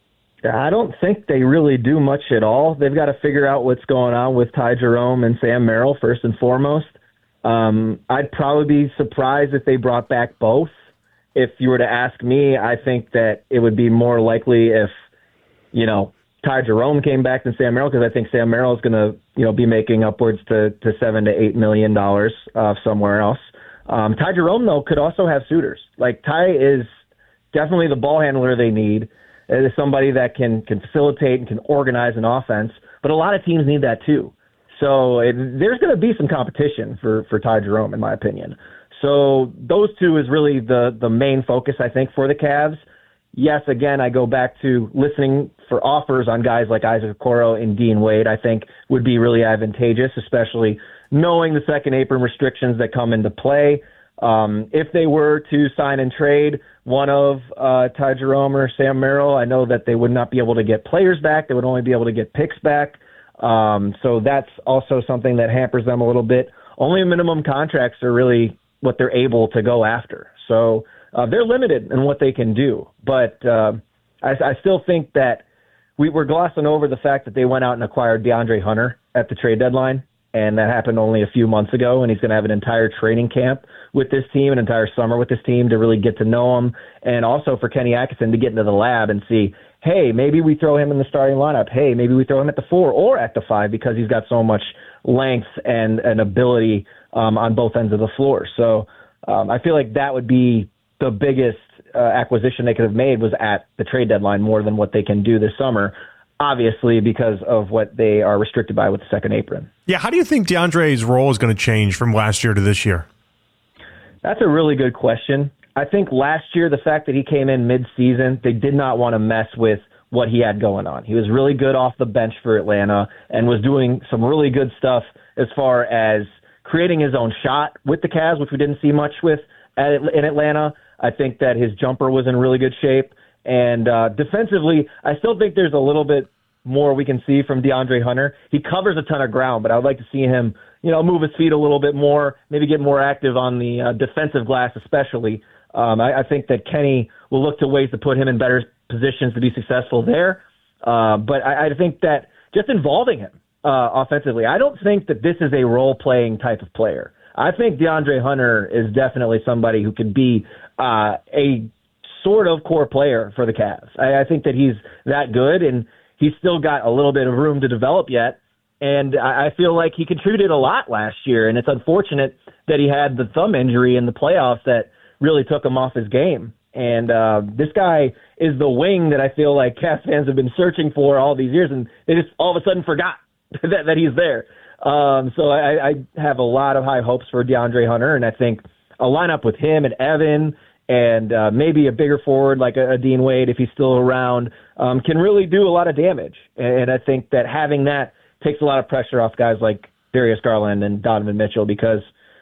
I don't think they really do much at all. They've got to figure out what's going on with Ty Jerome and Sam Merrill first and foremost. Um, I'd probably be surprised if they brought back both. If you were to ask me, I think that it would be more likely if, you know, Ty Jerome came back than Sam Merrill, because I think Sam Merrill is going to, you know, be making upwards to, to seven to eight million dollars uh, somewhere else. Um, Ty Jerome, though, could also have suitors. Like, Ty is definitely the ball handler they need. It is somebody that can, can facilitate and can organize an offense, but a lot of teams need that too. So it, there's going to be some competition for, for Ty Jerome, in my opinion. So those two is really the, the main focus, I think, for the Cavs. Yes, again, I go back to listening for offers on guys like Isaac Okoro and Dean Wade, I think would be really advantageous, especially knowing the second apron restrictions that come into play. Um, if they were to sign and trade one of uh, Ty Jerome or Sam Merrill, I know that they would not be able to get players back. They would only be able to get picks back. Um, so that's also something that hampers them a little bit. Only minimum contracts are really what they're able to go after. So uh, they're limited in what they can do. But uh, I, I still think that we were glossing over the fact that they went out and acquired DeAndre Hunter at the trade deadline. And that happened only a few months ago, and he's going to have an entire training camp with this team, an entire summer with this team to really get to know him, and also for Kenny Atkinson to get into the lab and see, hey, maybe we throw him in the starting lineup. Hey, maybe we throw him at the four or at the five because he's got so much length and, and ability um, on both ends of the floor. So um, I feel like that would be the biggest uh, acquisition they could have made was at the trade deadline more than what they can do this summer, obviously because of what they are restricted by with the second apron. Yeah, how do you think DeAndre's role is going to change from last year to this year? That's a really good question. I think last year, the fact that he came in mid-season, they did not want to mess with what he had going on. He was really good off the bench for Atlanta and was doing some really good stuff as far as creating his own shot with the Cavs, which we didn't see much with at, in Atlanta. I think that his jumper was in really good shape. And uh, defensively, I still think there's a little bit more we can see from DeAndre Hunter. He covers a ton of ground, but I would like to see him, you know, move his feet a little bit more, maybe get more active on the uh, defensive glass especially. Um, I, I think that Kenny will look to ways to put him in better positions to be successful there. Uh, but I, I think that just involving him uh, offensively, I don't think that this is a role-playing type of player. I think DeAndre Hunter is definitely somebody who could be uh, a sort of core player for the Cavs. I, I think that he's that good, and he's still got a little bit of room to develop yet. And I, I feel like he contributed a lot last year, and it's unfortunate that he had the thumb injury in the playoffs that really took him off his game. And uh, this guy is the wing that I feel like Cavs fans have been searching for all these years, and they just all of a sudden forgot that, that he's there. Um, so I, I have a lot of high hopes for DeAndre Hunter, and I think a lineup with him and Evan and uh, maybe a bigger forward like a, a Dean Wade, if he's still around, um, can really do a lot of damage. And I think that having that takes a lot of pressure off guys like Darius Garland and Donovan Mitchell because,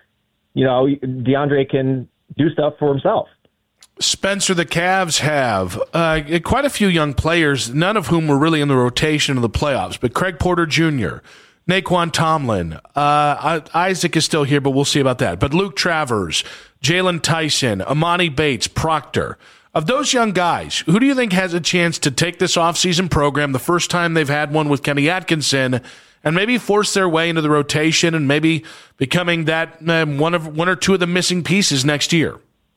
you know, DeAndre can do stuff for himself. Spencer, the Cavs have uh, quite a few young players, none of whom were really in the rotation of the playoffs, but Craig Porter Junior, Naquan Tomlin, uh, Isaac is still here, but we'll see about that. But Luke Travers, Jalen Tyson, Amani Bates, Proctor. Of those young guys, who do you think has a chance to take this offseason program the first time they've had one with Kenny Atkinson and maybe force their way into the rotation and maybe becoming that um, one of one or two of the missing pieces next year?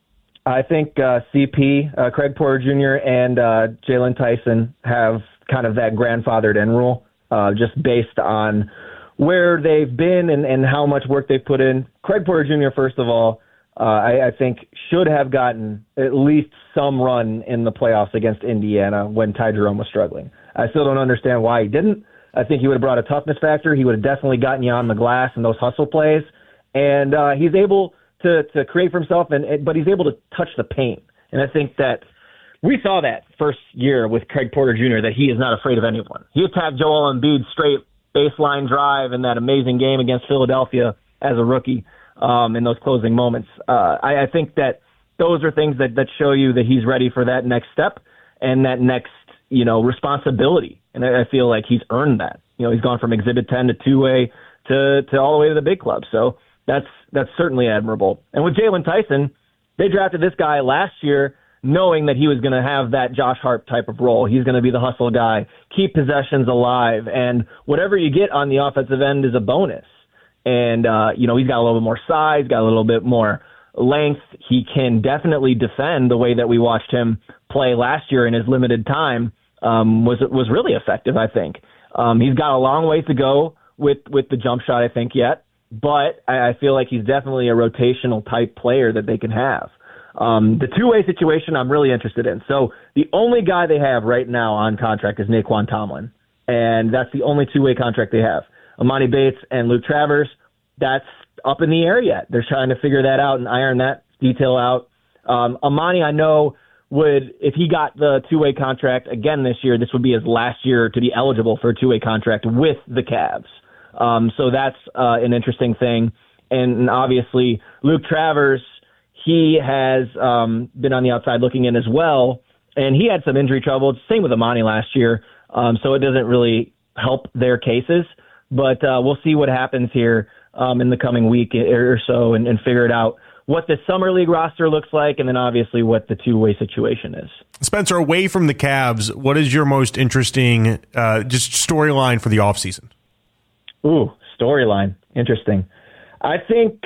I think uh, C P, uh, Craig Porter Junior, and uh, Jalen Tyson have kind of that grandfathered in rule. Uh, just based on where they've been and, and how much work they've put in. Craig Porter Junior, first of all, uh, I, I think should have gotten at least some run in the playoffs against Indiana when Ty Jerome was struggling. I still don't understand why he didn't. I think he would have brought a toughness factor. He would have definitely gotten you on the glass in those hustle plays. And uh, he's able to, to create for himself, and but he's able to touch the paint. And I think that we saw that first year with Craig Porter Junior that he is not afraid of anyone. He attacked Joel Embiid straight baseline drive in that amazing game against Philadelphia as a rookie um, in those closing moments. Uh, I, I think that those are things that, that show you that he's ready for that next step and that next, you know, responsibility. And I, I feel like he's earned that. You know, he's gone from Exhibit ten to two-way to, to all the way to the big club. So That's that's certainly admirable. And with Jalen Tyson, they drafted this guy last year knowing that he was going to have that Josh Hart type of role. He's going to be the hustle guy, keep possessions alive, and whatever you get on the offensive end is a bonus. And, uh, you know, he's got a little bit more size, got a little bit more length. He can definitely defend the way that we watched him play last year in his limited time. Um, was was really effective, I think. Um, he's got a long ways to go with, with the jump shot, I think, yet. But I, I feel like he's definitely a rotational type player that they can have. Um, the two-way situation I'm really interested in. So the only guy they have right now on contract is Naquan Tomlin, and that's the only two-way contract they have. Amani Bates and Luke Travers, that's up in the air yet. They're trying to figure that out and iron that detail out. Um, Amani, I know, would, if he got the two-way contract again this year, this would be his last year to be eligible for a two-way contract with the Cavs. Um, so that's uh, an interesting thing. And, and obviously, Luke Travers, he has um, been on the outside looking in as well, and he had some injury trouble. Same with Amani last year, um, so it doesn't really help their cases. But uh, we'll see what happens here um, in the coming week or so and, and figure it out what the Summer League roster looks like, and then obviously what the two-way situation is. Spencer, away from the Cavs, what is your most interesting uh, just storyline for the offseason? Ooh, storyline. Interesting. I think...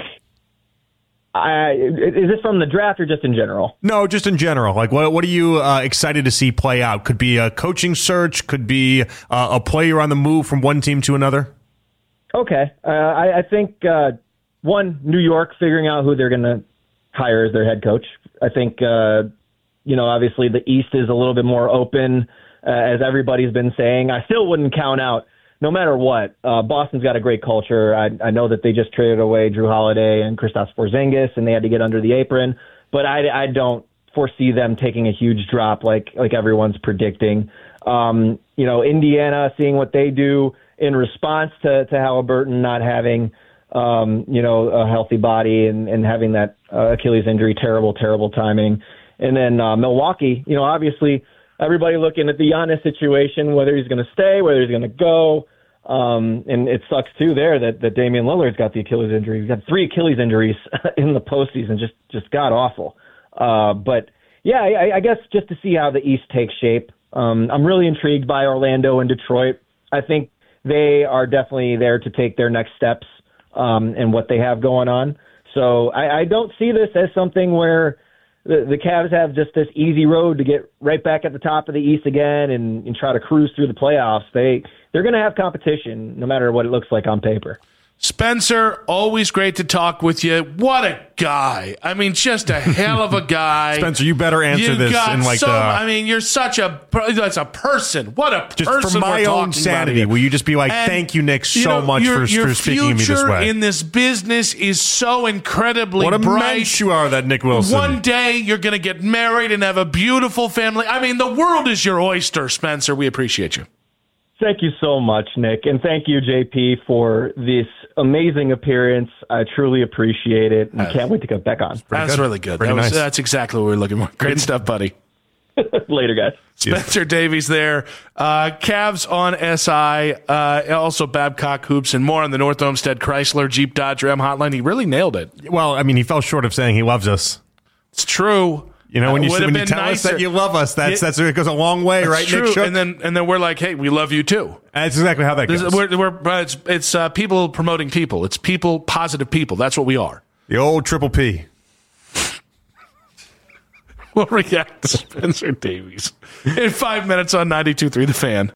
I, is this from the draft or just in general? No, just in general. Like, what what are you uh, excited to see play out? Could be a coaching search, could be uh, a player on the move from one team to another. Okay, uh, I, I think uh, one, New York figuring out who they're going to hire as their head coach. I think uh, you know, obviously the East is a little bit more open, uh, as everybody's been saying. I still wouldn't count out. No matter what, uh, Boston's got a great culture. I, I know that they just traded away Drew Holiday and Kristaps Porzingis, and they had to get under the apron. But I, I don't foresee them taking a huge drop like like everyone's predicting. Um, you know, Indiana, seeing what they do in response to, to Halliburton not having, um, you know, a healthy body and, and having that uh, Achilles injury, terrible, terrible timing. And then uh, Milwaukee, you know, obviously – everybody looking at the Giannis situation, whether he's going to stay, whether he's going to go. Um, and it sucks, too, there that, that Damian Lillard's got the Achilles injury. He's got three Achilles injuries in the postseason, just just god-awful. Uh, but, yeah, I, I guess just to see how the East takes shape. Um, I'm really intrigued by Orlando and Detroit. I think they are definitely there to take their next steps um, and what they have going on. So I, I don't see this as something where – The, the Cavs have just this easy road to get right back at the top of the East again and, and try to cruise through the playoffs. They, they're going to have competition no matter what it looks like on paper. Spencer, always great to talk with you. What a guy. I mean, just a hell of a guy. Spencer, you better answer you this got in like so, the... I mean, you're such a... That's a person. What a just person for my we're own sanity, will you just be like, and, thank you, Nick, so you know, much your, for, your for speaking to me this way. Your future in this business is so incredibly what a bright. mensch you are, that Nick Wilson. One day you're going to get married and have a beautiful family. I mean, the world is your oyster, Spencer. We appreciate you. Thank you so much, Nick. And thank you, J P, for this amazing appearance. I truly appreciate it. And I can't wait to get back on. That's good. really good. Pretty That was, nice. That's exactly what we we're looking for. Great stuff, buddy. Later, guys. Spencer Davies there. Uh, Cavs on S I. Uh, also Babcock Hoops and more on the North Olmsted Chrysler Jeep Dodge Ram hotline. He really nailed it. Well, I mean, he fell short of saying he loves us. It's true. You know, when you, Would when have you been tell us nicer. that you love us, that's Yeah. that's it goes a long way, That's right, true. Nick Shook? And then and then we're like, hey, we love you too. That's exactly how that This goes. is, we're, we're, uh, it's it's uh, people promoting people. It's people, positive people. That's what we are. The old triple P. We'll react to Spencer Davies in five minutes on ninety-two point three The Fan.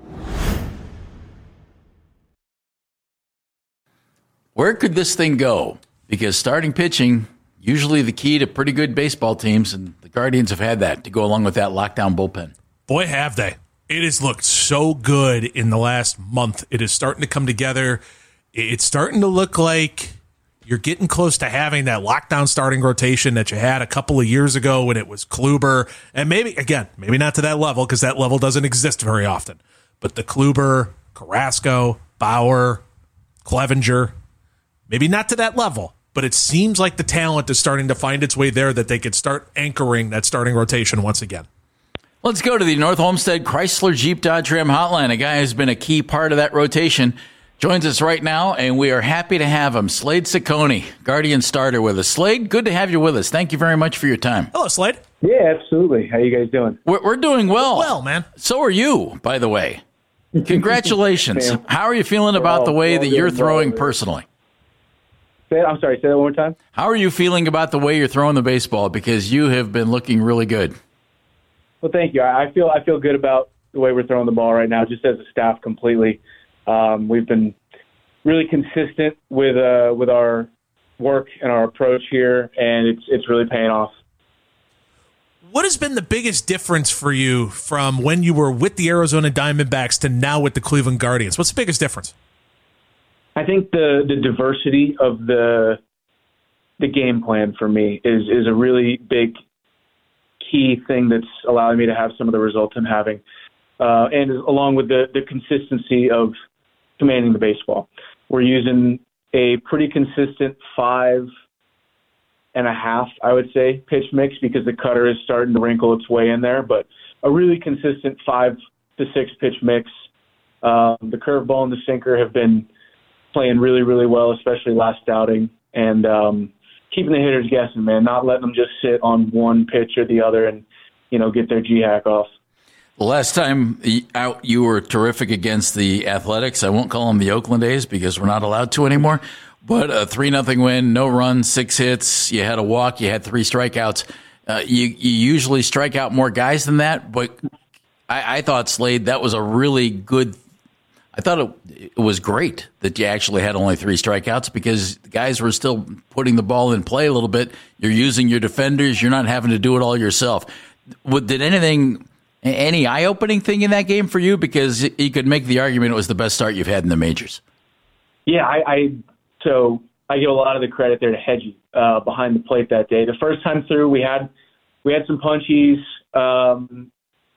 Where could this thing go? Because starting pitching, usually the key to pretty good baseball teams, and the Guardians have had that to go along with that lockdown bullpen. Boy, have they. It has looked so good in the last month. It is starting to come together. It's starting to look like you're getting close to having that lockdown starting rotation that you had a couple of years ago when it was Kluber. And maybe, again, maybe not to that level because that level doesn't exist very often. But the Kluber, Carrasco, Bauer, Clevenger, maybe not to that level. But it seems like the talent is starting to find its way there that they could start anchoring that starting rotation once again. Let's go to the North Olmsted Chrysler Jeep Dodge Ram hotline. A guy who's been a key part of that rotation. joins us right now, and we are happy to have him. Slade Cecconi, Guardian starter with us. Slade, good to have you with us. Thank you very much for your time. Hello, Slade. Yeah, absolutely. How you guys doing? We're, we're doing well. Well, man. So are you, by the way. Congratulations. How are you feeling about the way that you're throwing personally? Say, I'm sorry, say that one more time. How are you feeling about the way you're throwing the baseball? Because you have been looking really good. Well, thank you. I feel I feel good about the way we're throwing the ball right now, just as a staff completely. Um, we've been really consistent with uh, with our work and our approach here, and it's it's really paying off. What has been the biggest difference for you from when you were with the Arizona Diamondbacks to now with the Cleveland Guardians? What's the biggest difference? I think the, the diversity of the the game plan for me is is a really big key thing that's allowing me to have some of the results I'm having, uh, and along with the, the consistency of commanding the baseball. We're using a pretty consistent five and a half, I would say, pitch mix because the cutter is starting to wrinkle its way in there, but a really consistent five to six pitch mix. Um, the curveball and the sinker have been playing really, really well, especially last outing, and um, keeping the hitters guessing, man, not letting them just sit on one pitch or the other and, you know, get their G-hack off. The last time out, you were terrific against the Athletics. I won't call them the Oakland A's because we're not allowed to anymore. But a three nothing win, no runs, six hits. You had a walk. You had three strikeouts. Uh, you, you usually strike out more guys than that. But I, I thought, Slade, that was a really good. I thought it, it was great that you actually had only three strikeouts because the guys were still putting the ball in play a little bit. You're using your defenders. You're not having to do it all yourself. Did anything, any eye-opening thing in that game for you? Because you could make the argument it was the best start you've had in the majors. Yeah, I, I so I give a lot of the credit there to Hedgie uh, behind the plate that day. The first time through, we had we had some punchies. Um,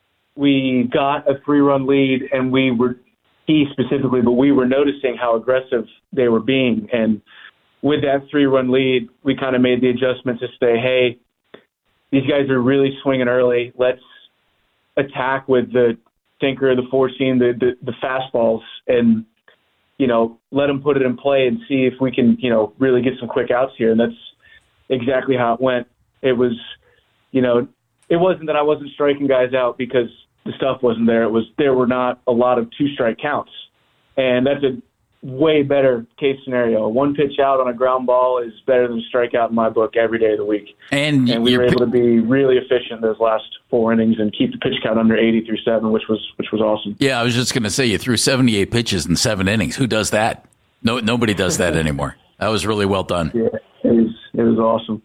we got a three-run lead, and we were he specifically, but we were noticing how aggressive they were being. And with that three-run lead, we kind of made the adjustment to say, hey, these guys are really swinging early. Let's attack with the sinker, the four-seam, the, the, the fastballs, and, you know, let them put it in play and see if we can, you know, really get some quick outs here. And that's exactly how it went. It was, you know, it wasn't that I wasn't striking guys out because the stuff wasn't there. It was there were not a lot of two-strike counts. And that's a way better case scenario. A one pitch out on a ground ball is better than a strikeout in my book every day of the week. And, and we were able to be really efficient those last four innings and keep the pitch count under eighty through seven, which was which was awesome. Yeah, I was just going to say you threw seventy-eight pitches in seven innings. Who does that? No, nobody does that anymore. That was really well done. Yeah, it was it was awesome.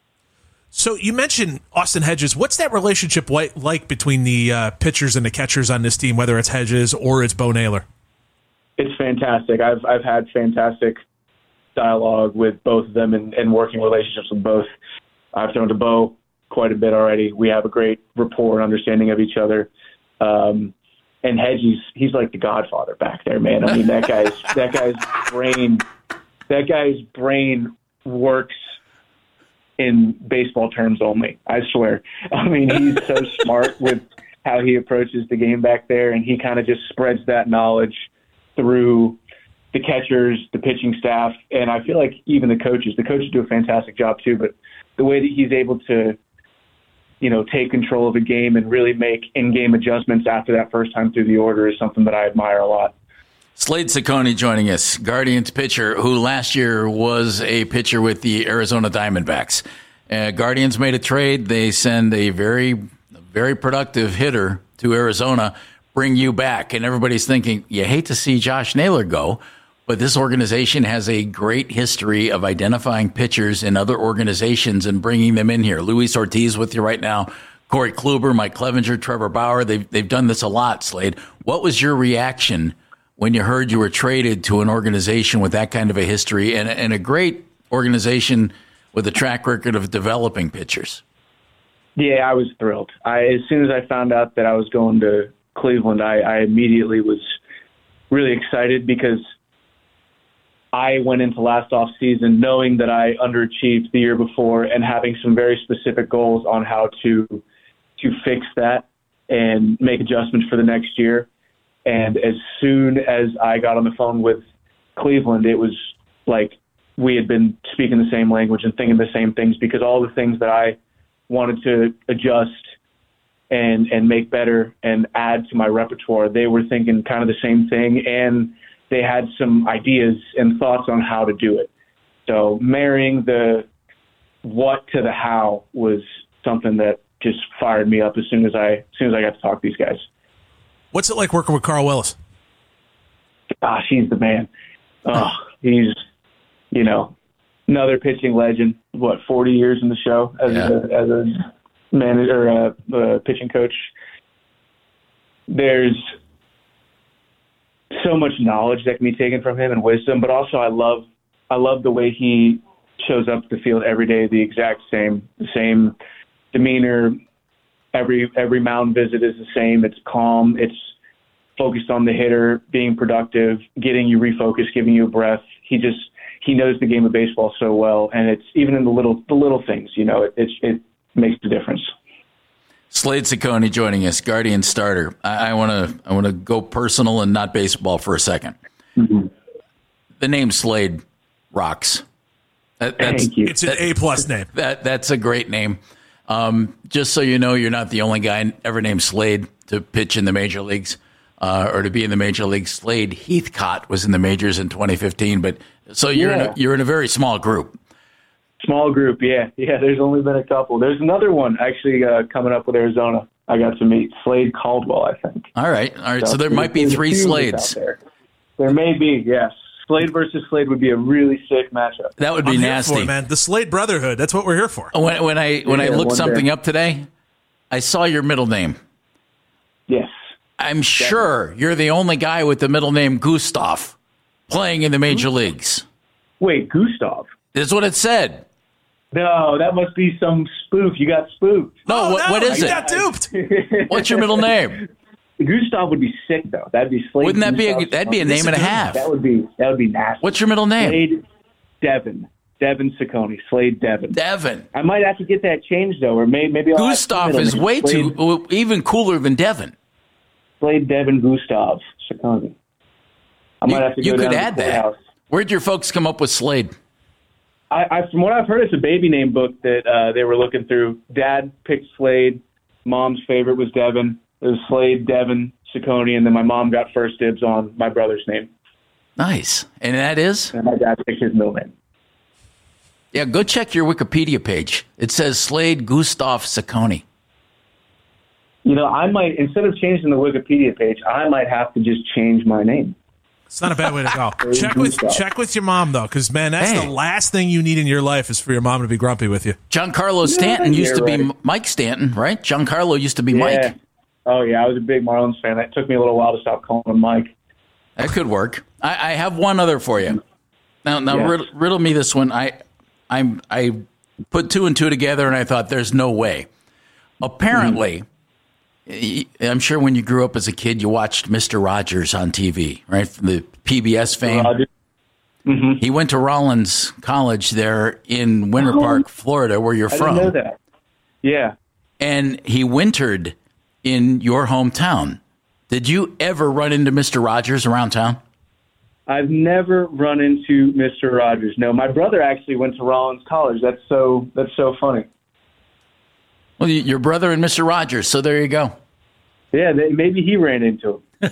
So you mentioned Austin Hedges. What's that relationship like between the uh, pitchers and the catchers on this team, whether it's Hedges or it's Bo Naylor? It's fantastic. I've I've had fantastic dialogue with both of them and, and working relationships with both. I've thrown to Bo quite a bit already. We have a great rapport and understanding of each other. Um, and Hedges, he's like the Godfather back there, man. I mean, that guy's that guy's brain, that guy's brain works in baseball terms only. I swear. I mean, he's so smart with how he approaches the game back there, and he kind of just spreads that knowledge through the catchers, the pitching staff, and I feel like even the coaches. The coaches do a fantastic job too, but the way that he's able to, you know, take control of the game and really make in-game adjustments after that first time through the order is something that I admire a lot. Slade Cecconi joining us, Guardians pitcher who last year was a pitcher with the Arizona Diamondbacks. Uh, Guardians made a trade. They send a very, very productive hitter to Arizona, bring you back. And everybody's thinking, you hate to see Josh Naylor go, but this organization has a great history of identifying pitchers in other organizations and bringing them in here. Luis Ortiz with you right now, Corey Kluber, Mike Clevenger, Trevor Bauer. They've, they've done this a lot, Slade. What was your reaction when you heard you were traded to an organization with that kind of a history and, and a great organization with a track record of developing pitchers? Yeah, I was thrilled. I, as soon as I found out that I was going to Cleveland, I, I immediately was really excited because I went into last offseason knowing that I underachieved the year before and having some very specific goals on how to to fix that and make adjustments for the next year. And as soon as I got on the phone with Cleveland, it was like we had been speaking the same language and thinking the same things, because all the things that I wanted to adjust and and make better and add to my repertoire, they were thinking kind of the same thing, and they had some ideas and thoughts on how to do it. So marrying the what to the how was something that just fired me up as soon as I as soon as I got to talk to these guys. What's it like working with Carl Willis? Gosh, he's the man. Oh, he's, you know, another pitching legend. What, forty years in the show as Yeah. a as a manager, uh, uh, pitching coach. There's so much knowledge that can be taken from him and wisdom, but also I love I love the way he shows up to the field every day, the exact same, the same demeanor. Every every mound visit is the same. It's calm. It's focused on the hitter, being productive, getting you refocused, giving you a breath. He just he knows the game of baseball so well, and it's even in the little the little things. You know, it it, it makes a difference. Slade Cecconi joining us, Guardian starter. I want to I want to go personal and not baseball for a second. Mm-hmm. The name Slade rocks. That, that's, Thank you. It's an A plus name. That that's a great name. Um, just so you know, you're not the only guy ever named Slade to pitch in the major leagues uh, or to be in the major leagues. Slade Heathcott was in the majors in twenty fifteen, but so you're Yeah. in a, you're in a very small group. Small group, yeah, yeah. There's only been a couple. There's another one actually uh, coming up with Arizona. I got to meet Slade Caldwell, I think. All right, all right. So, so there might be three Slades. There. there may be, yes. Slade versus Slade would be a really sick matchup. That would be I'm here nasty, for it, man. The Slade Brotherhood. That's what we're here for. When, when I when Yeah, I looked one something day. up today, I saw your middle name. Yes. I'm sure you're the only guy with the middle name Gustav playing in the major leagues. Wait, Gustav? That's what it said. No, that must be some spoof. You got spoofed. No, Oh, what, no, what is you it? got duped. What's your middle name? Gustav would be sick though. That'd be Slade. Wouldn't that be a, Gustav. that'd be a name and a half? That would be that would be nasty. What's your middle name? Slade Devin. Devin Cecconi. Slade Devin. Devin. I might have to get that changed though, or maybe maybe I'll Gustav have is two way Slade, too even cooler than Devin. Slade Devin Gustav Cecconi. I might You, have to go you down could to add the that. courthouse. Where'd your folks come up with Slade? I, I, from what I've heard, it's a baby name book that uh, they were looking through. Dad picked Slade. Mom's favorite was Devin. It was Slade, Devin, Cecconi, and then my mom got first dibs on my brother's name. Nice. And that is? And my dad picked his middle name. Yeah, go check your Wikipedia page. It says Slade Gustav Cecconi. You know, I might, instead of changing the Wikipedia page, I might have to just change my name. It's not a bad way to go. check with check with your mom though, because man, that's Hey. the last thing you need in your life is for your mom to be grumpy with you. Giancarlo Stanton Yeah, used to you're be right. Mike Stanton, right? Giancarlo used to be Yeah. Mike. Oh, yeah, I was a big Marlins fan. That took me a little while to stop calling him Mike. That could work. I, I have one other for you. Now, now Yes. riddle, riddle me this one. I, I'm, I put two and two together, and I thought, "There's no way." Apparently, y- I'm sure when you grew up as a kid, you watched Mister Rogers on T V, right? From the P B S fame. Roger. Mhm. He went to Rollins College there in Winter Oh. Park, Florida, where you're I from, didn't know that. Yeah. and he wintered in your hometown. Did you ever run into Mister Rogers around town? I've never run into Mister Rogers. No, my brother actually went to Rollins College. That's so that's so funny. Well, y- your brother and Mister Rogers. So there you go. Yeah, they, maybe he ran into him.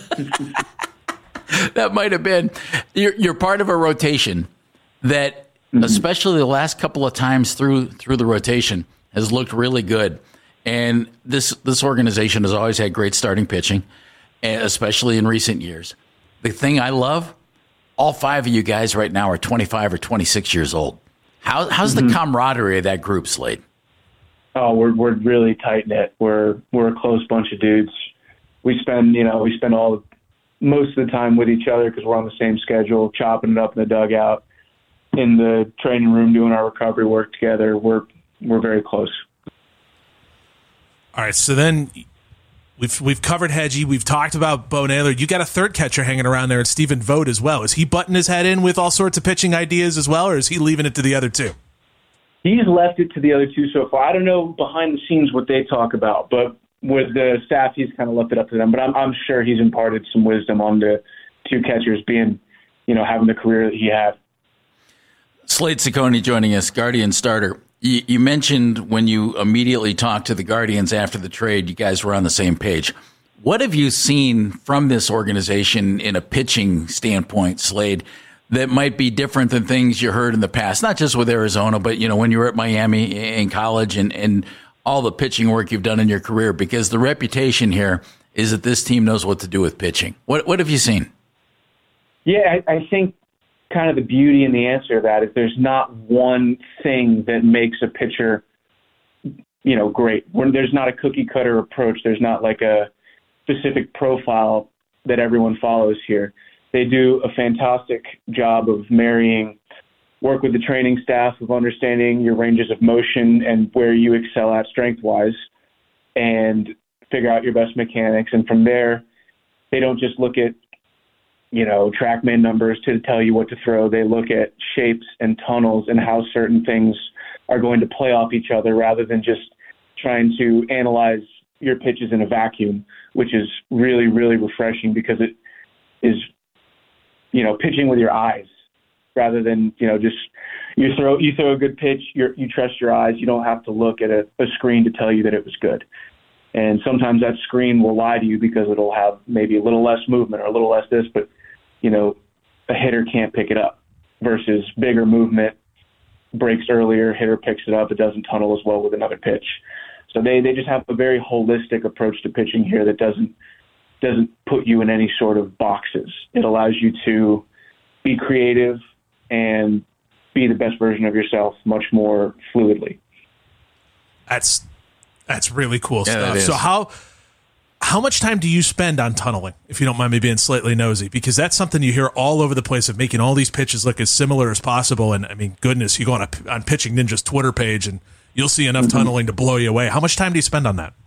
That might have been. You're, you're part of a rotation that, Mm-hmm. especially the last couple of times through through the rotation, has looked really good. And this this organization has always had great starting pitching, and especially in recent years. The thing I love, all five of you guys right now are twenty-five or twenty-six years old. How, how's Mm-hmm. the camaraderie of that group, Slade? Oh, we're we're really tight knit. We're we're a close bunch of dudes. We spend you know we spend all most of the time with each other because we're on the same schedule, chopping it up in the dugout, in the training room, doing our recovery work together. We're we're very close. All right, so then we've we've covered Hedgie. We've talked about Bo Naylor. You got a third catcher hanging around there, and Stephen Vogt as well. Is he butting his head in with all sorts of pitching ideas as well, or is he leaving it to the other two? He's left it to the other two so far. I don't know behind the scenes what they talk about, but with the staff, he's kind of left it up to them. But I'm I'm sure he's imparted some wisdom on the two catchers, being you know, having the career that he had. Slade Ciccone joining us, Guardian starter. You, you mentioned when you immediately talked to the Guardians after the trade, you guys were on the same page. What have you seen from this organization in a pitching standpoint, Slade, that might be different than things you heard in the past? Not just with Arizona, but, you know, when you were at Miami in college and, and all the pitching work you've done in your career, because the reputation here is that this team knows what to do with pitching. What, what have you seen? Yeah, I, I think kind of the beauty and the answer to that is there's not one thing that makes a pitcher, you know, great. When there's not a cookie cutter approach, there's not like a specific profile that everyone follows here. They do a fantastic job of marrying work with the training staff, of understanding your ranges of motion and where you excel at strength-wise, and figure out your best mechanics. And from there, they don't just look at, you know, TrackMan numbers to tell you what to throw. They look at shapes and tunnels and how certain things are going to play off each other, rather than just trying to analyze your pitches in a vacuum, which is really, really refreshing, because it is, you know, pitching with your eyes rather than, you know, just you throw you throw a good pitch, you're, you trust your eyes. You don't have to look at a, a screen to tell you that it was good. And sometimes that screen will lie to you because it'll have maybe a little less movement or a little less this, but, you know, a hitter can't pick it up, versus bigger movement, breaks earlier, hitter picks it up, it doesn't tunnel as well with another pitch. So they, they just have a very holistic approach to pitching here that doesn't doesn't put you in any sort of boxes. It allows you to be creative and be the best version of yourself much more fluidly. That's that's really cool Yeah, stuff. that is. So how how much time do you spend on tunneling, if you don't mind me being slightly nosy? Because that's something you hear all over the place, of making all these pitches look as similar as possible. And I mean, goodness, you go on a, on Pitching Ninja's Twitter page and you'll see enough Mm-hmm. tunneling to blow you away. How much time do you spend on that?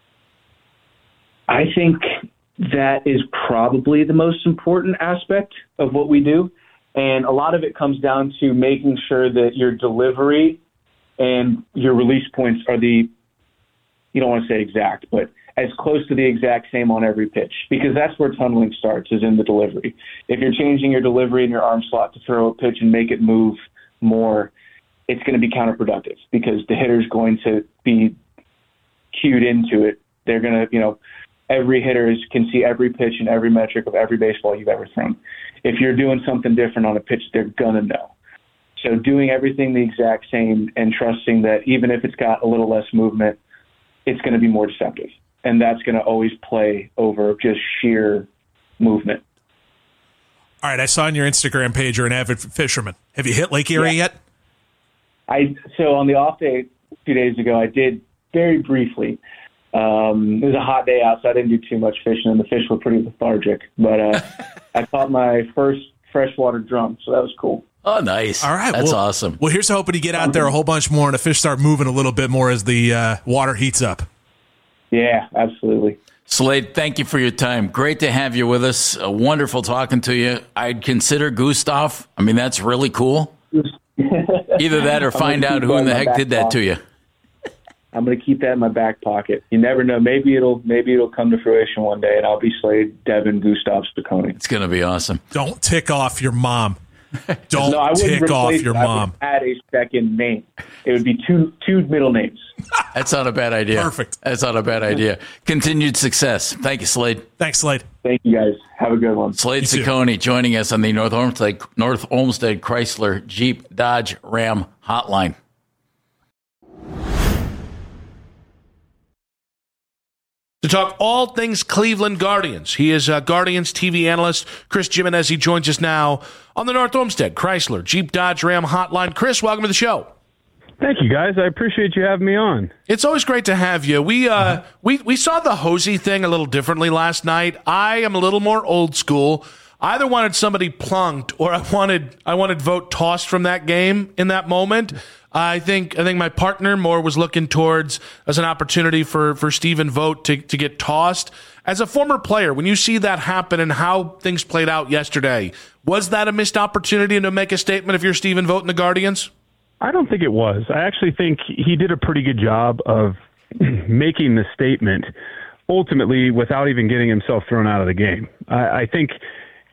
I think that is probably the most important aspect of what we do. And a lot of it comes down to making sure that your delivery and your release points are the, you don't want to say exact, but as close to the exact same on every pitch, because that's where tunneling starts, is in the delivery. If you're changing your delivery in your arm slot to throw a pitch and make it move more, it's going to be counterproductive, because the hitter's going to be cued into it. They're going to, you know, every hitter is, can see every pitch and every metric of every baseball you've ever thrown. If you're doing something different on a pitch, they're going to know. So doing everything the exact same and trusting that even if it's got a little less movement, it's going to be more deceptive. And that's going to always play over just sheer movement. All right, I saw on your Instagram page you're an avid fisherman. Have you hit Lake Erie Yeah. yet? I so on the off day two days ago, I did very briefly. Um, it was a hot day out, so I didn't do too much fishing, and the fish were pretty lethargic. But uh, I caught my first freshwater drum, so that was cool. Oh, nice. All right. That's well, awesome. Well, here's hoping you get out there a whole bunch more and the fish start moving a little bit more as the uh, water heats up. Yeah, absolutely. Slade, thank you for your time. Great to have you with us. Uh, wonderful talking to you. I'd consider Gustav. I mean, that's really cool. Either that or find out who in the heck did that to you. I'm going to keep that in my back pocket. You never know. Maybe it'll maybe it'll come to fruition one day, and I'll be Slade Devin Gustav Ciccone. It's going to be awesome. Don't tick off your mom. Don't no, I wouldn't tick off replace your it. I mom. would add a second name. It would be two two middle names. That's not a bad idea. Perfect. That's not a bad idea. Continued success. Thank you, Slade. Thanks, Slade. Thank you, guys. Have a good one. Slade You too. Ciccone joining us on the North Olmsted, North Olmsted Chrysler Jeep Dodge Ram Hotline. To talk all things Cleveland Guardians, he is a Guardians T V analyst. Chris Jimenez, he joins us now on the North Olmsted Chrysler Jeep Dodge Ram Hotline. Chris, welcome to the show. Thank you, guys. I appreciate you having me on. It's always great to have you. We uh, we we saw the Hosey thing a little differently last night. I am a little more old school. I either wanted somebody plunked or I wanted I wanted vote tossed from that game in that moment. I think I think my partner more was looking towards as an opportunity for for Stephen Vogt to to get tossed. As a former player, when you see that happen and how things played out yesterday, was that a missed opportunity to make a statement if you're Stephen Vogt and the Guardians? I don't think it was. I actually think he did a pretty good job of making the statement, ultimately without even getting himself thrown out of the game. I, I think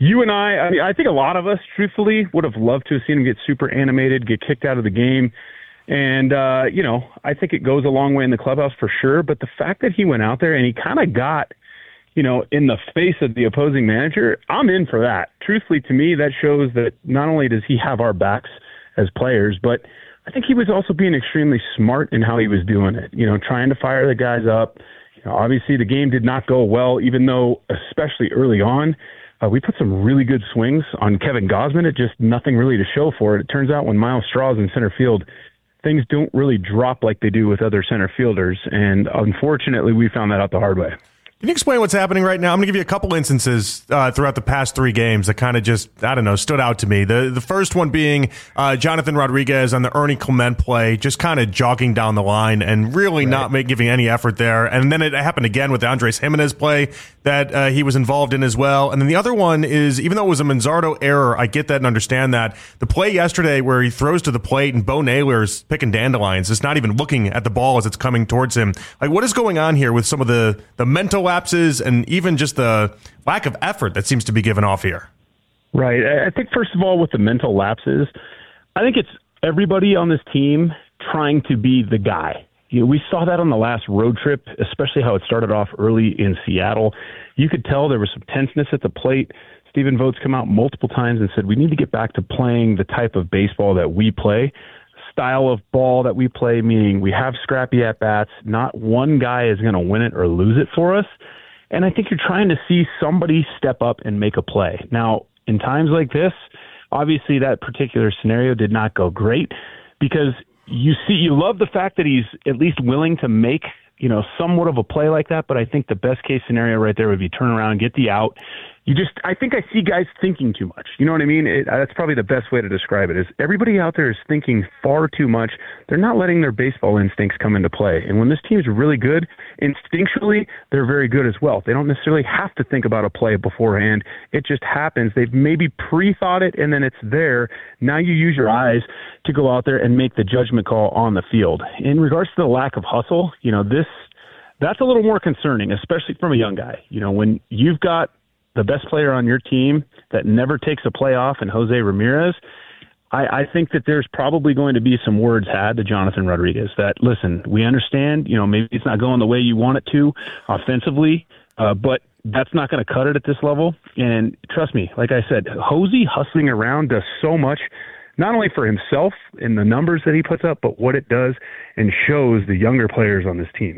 you and I, I mean, I think a lot of us, truthfully, would have loved to have seen him get super animated, get kicked out of the game. And, uh, you know, I think it goes a long way in the clubhouse for sure. But the fact that he went out there and he kind of got, you know, in the face of the opposing manager, I'm in for that. Truthfully, to me, that shows that not only does he have our backs as players, but I think he was also being extremely smart in how he was doing it, you know, trying to fire the guys up. You know, obviously, the game did not go well, even though, especially early on, uh, we put some really good swings on Kevin Gausman. It just nothing really to show for it. It turns out when Miles Straw's in center field, things don't really drop like they do with other center fielders. And unfortunately, we found that out the hard way. Can you explain what's happening right now? I'm going to give you a couple instances uh, throughout the past three games that kind of just, I don't know, stood out to me. The the first one being uh, Jonathan Rodriguez on the Ernie Clement play, just kind of jogging down the line and really right. not make, giving any effort there. And then it happened again with the Andres Jimenez play that uh, he was involved in as well. And then the other one is, even though it was a Manzardo error, I get that and understand that. The play yesterday where he throws to the plate and Bo Naylor's picking dandelions, just not even looking at the ball as it's coming towards him. Like, what is going on here with some of the, the mental lapses and even just the lack of effort that seems to be given off here? Right. I think, first of all, with the mental lapses, I think it's everybody on this team trying to be the guy. You know, we saw that on the last road trip, especially how it started off early in Seattle. You could tell there was some tenseness at the plate. Stephen Vogt's come out multiple times and said, we need to get back to playing the type of baseball that we play, style of ball that we play, meaning we have scrappy at-bats. Not one guy is going to win it or lose it for us. And I think you're trying to see somebody step up and make a play. Now, in times like this, obviously that particular scenario did not go great because you see, you love the fact that he's at least willing to make, you know, somewhat of a play like that. But I think the best case scenario right there would be turn around, get the out. You just, I think I see guys thinking too much. You know what I mean? It, that's probably the best way to describe it is everybody out there is thinking far too much. They're not letting their baseball instincts come into play. And when this team is really good, instinctually, they're very good as well. They don't necessarily have to think about a play beforehand. It just happens. They've maybe pre-thought it and then it's there. Now you use your eyes to go out there and make the judgment call on the field. In regards to the lack of hustle, you know, this, that's a little more concerning, especially from a young guy. You know, when you've got the best player on your team that never takes a play off in Jose Ramirez, I, I think that there's probably going to be some words had to Jonathan Rodriguez that, listen, we understand, you know, maybe it's not going the way you want it to offensively, uh, but that's not going to cut it at this level. And trust me, like I said, Jose hustling around does so much, not only for himself in the numbers that he puts up, but what it does and shows the younger players on this team.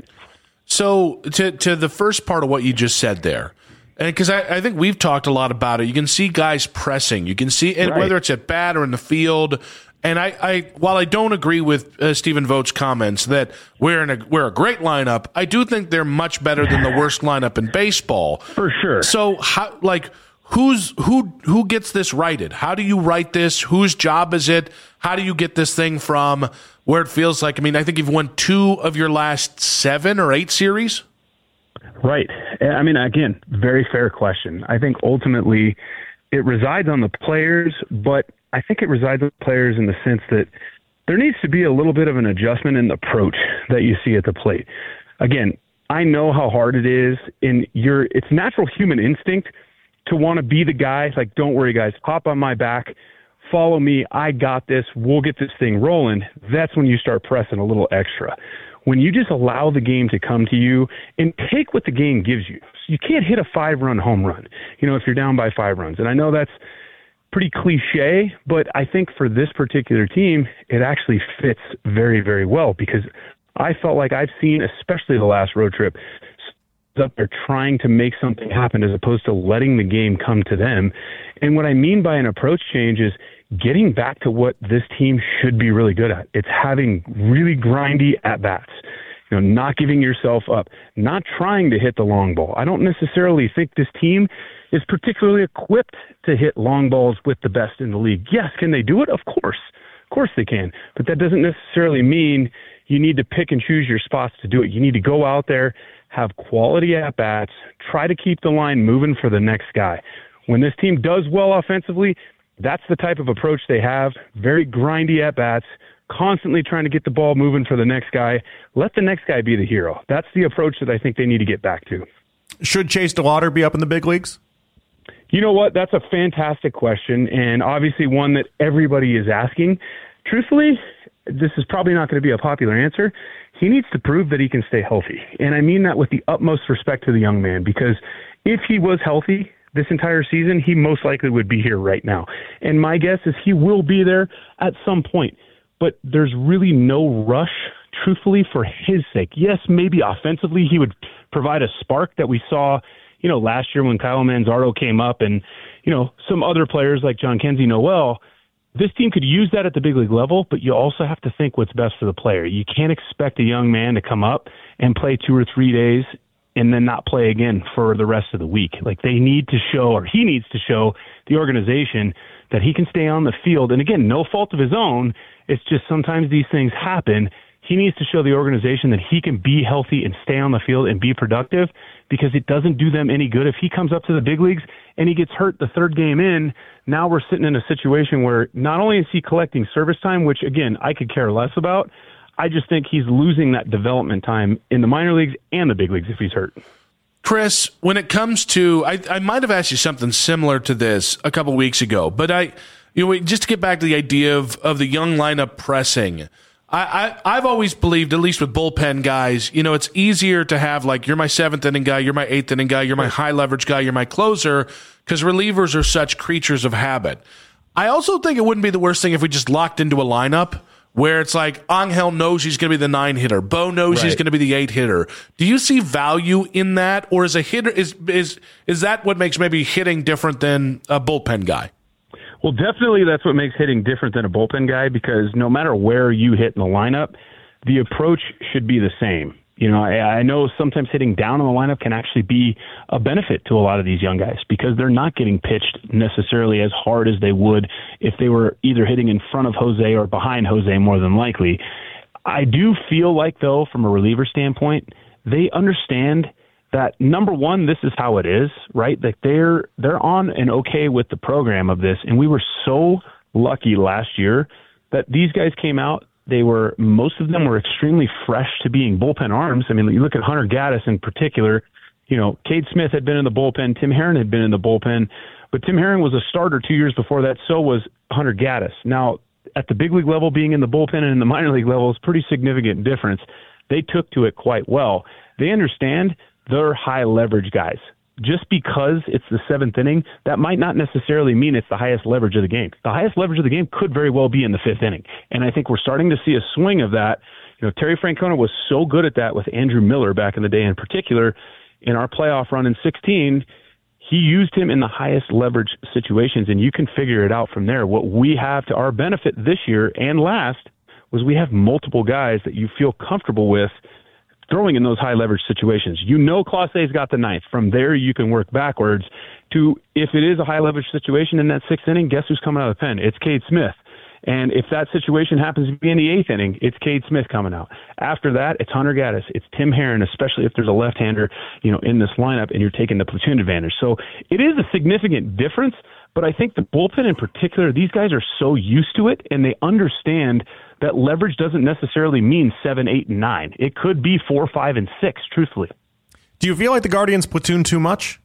So to to the first part of what you just said there, and because I, I think we've talked a lot about it, you can see guys pressing. You can see, and right. whether it's at bat or in the field. And I, I while I don't agree with uh, Stephen Vogt's comments that we're in a we're a great lineup, I do think they're much better than the worst lineup in baseball for sure. So how like who's who who gets this righted? How do you right this? Whose job is it? How do you get this thing from where it feels like? I mean, I think you've won two of your last seven or eight series. Right. I mean, again, very fair question. I think ultimately it resides on the players, but I think it resides on the players in the sense that there needs to be a little bit of an adjustment in the approach that you see at the plate. Again, I know how hard it is in your, it's natural human instinct to want to be the guy, like, don't worry guys, hop on my back, follow me, I got this, we'll get this thing rolling. That's when you start pressing a little extra. When you just allow the game to come to you and take what the game gives you. You can't hit a five-run home run, you know, if you're down by five runs. And I know that's pretty cliche, but I think for this particular team, it actually fits very, very well because I felt like I've seen, especially the last road trip, up there trying to make something happen as opposed to letting the game come to them. And what I mean by an approach change is getting back to what this team should be really good at. It's having really grindy at-bats, you know, not giving yourself up, not trying to hit the long ball. I don't necessarily think this team is particularly equipped to hit long balls with the best in the league. Yes, can they do it? Of course. Of course they can. But that doesn't necessarily mean you need to pick and choose your spots to do it. You need to go out there, have quality at-bats, try to keep the line moving for the next guy. When this team does well offensively, that's the type of approach they have. Very grindy at-bats, constantly trying to get the ball moving for the next guy. Let the next guy be the hero. That's the approach that I think they need to get back to. Should Chase DeLauder be up in the big leagues? You know what? That's a fantastic question, and obviously one that everybody is asking. Truthfully, this is probably not going to be a popular answer. He needs to prove that he can stay healthy, and I mean that with the utmost respect to the young man, because if he was healthy this entire season, he most likely would be here right now. And my guess is he will be there at some point, but there's really no rush, truthfully, for his sake. Yes, maybe offensively he would provide a spark that we saw, you know, last year when Kyle Manzardo came up and, you know, some other players like John Kenzie Noel. This team could use that at the big league level, but you also have to think what's best for the player. You can't expect a young man to come up and play two or three days and then not play again for the rest of the week. Like, they need to show, or he needs to show the organization that he can stay on the field. And again, no fault of his own. It's just sometimes these things happen. He needs to show the organization that he can be healthy and stay on the field and be productive, because it doesn't do them any good. If he comes up to the big leagues and he gets hurt the third game in, now we're sitting in a situation where not only is he collecting service time, which, again, I could care less about, I just think he's losing that development time in the minor leagues and the big leagues if he's hurt. Chris, when it comes to, I, I might have asked you something similar to this a couple weeks ago, but I, you know, just to get back to the idea of, of the young lineup pressing, I, I, I've always believed, at least with bullpen guys, you know, it's easier to have, like, you're my seventh inning guy, you're my eighth inning guy, you're my high leverage guy, you're my closer, because relievers are such creatures of habit. I also think it wouldn't be the worst thing if we just locked into a lineup where it's like Angel knows he's going to be the nine hitter, Bo knows Right. he's going to be the eight hitter. Do you see value in that, or is a hitter is is is that what makes maybe hitting different than a bullpen guy? Well, definitely that's what makes hitting different than a bullpen guy, because no matter where you hit in the lineup, the approach should be the same. You know, I, I know sometimes hitting down in the lineup can actually be a benefit to a lot of these young guys, because they're not getting pitched necessarily as hard as they would if they were either hitting in front of Jose or behind Jose, more than likely. I do feel like, though, from a reliever standpoint, they understand that, number one, this is how it is, right? Like, they're they're on and okay with the program of this, and we were so lucky last year that these guys came out. They were, most of them were extremely fresh to being bullpen arms. I mean, you look at Hunter Gaddis in particular. You know, Cade Smith had been in the bullpen, Tim Herron had been in the bullpen, but Tim Herron was a starter two years before that. So was Hunter Gaddis. Now, at the big league level, being in the bullpen and in the minor league level is pretty significant difference. They took to it quite well. They understand they're high leverage guys. Just because it's the seventh inning, that might not necessarily mean it's the highest leverage of the game. The highest leverage of the game could very well be in the fifth inning. And I think we're starting to see a swing of that. You know, Terry Francona was so good at that with Andrew Miller back in the day. In particular, in our playoff run in sixteen, he used him in the highest leverage situations, and you can figure it out from there. What we have to our benefit this year and last was we have multiple guys that you feel comfortable with throwing in those high leverage situations. You know, Clase's got the ninth. From there, you can work backwards to, if it is a high leverage situation in that sixth inning, guess who's coming out of the pen? It's Cade Smith. And if that situation happens to be in the eighth inning, it's Cade Smith coming out. After that, it's Hunter Gaddis. It's Tim Herron, especially if there's a left-hander, you know, in this lineup and you're taking the platoon advantage. So it is a significant difference, but I think the bullpen in particular, these guys are so used to it, and they understand that leverage doesn't necessarily mean seven, eight, and nine. It could be four, five, and six, truthfully. Do you feel like the Guardians platoon too much?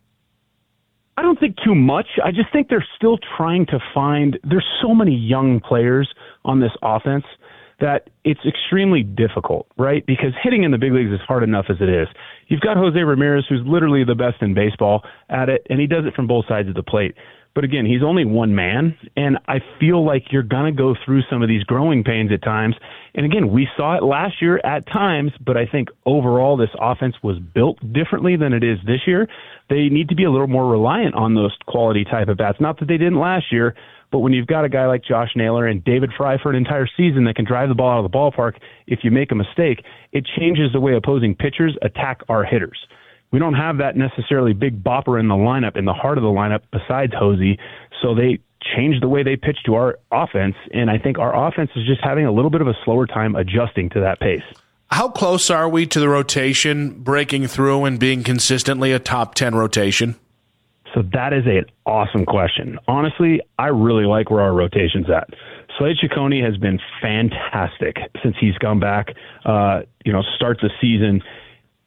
I don't think too much. I just think they're still trying to find – there's so many young players on this offense that it's extremely difficult, right? Because hitting in the big leagues is hard enough as it is. You've got Jose Ramirez, who's literally the best in baseball at it, and he does it from both sides of the plate. But again, he's only one man, and I feel like you're going to go through some of these growing pains at times. And again, we saw it last year at times, but I think overall this offense was built differently than it is this year. They need to be a little more reliant on those quality type of bats. Not that they didn't last year, but when you've got a guy like Josh Naylor and David Fry for an entire season that can drive the ball out of the ballpark, if you make a mistake, it changes the way opposing pitchers attack our hitters. We don't have that necessarily big bopper in the lineup, in the heart of the lineup, besides Hosey. So they changed the way they pitch to our offense, and I think our offense is just having a little bit of a slower time adjusting to that pace. How close are we to the rotation breaking through and being consistently a top ten rotation? So that is an awesome question. Honestly, I really like where our rotation's at. Slade Ciccone has been fantastic since he's come back, uh, you know, start the season.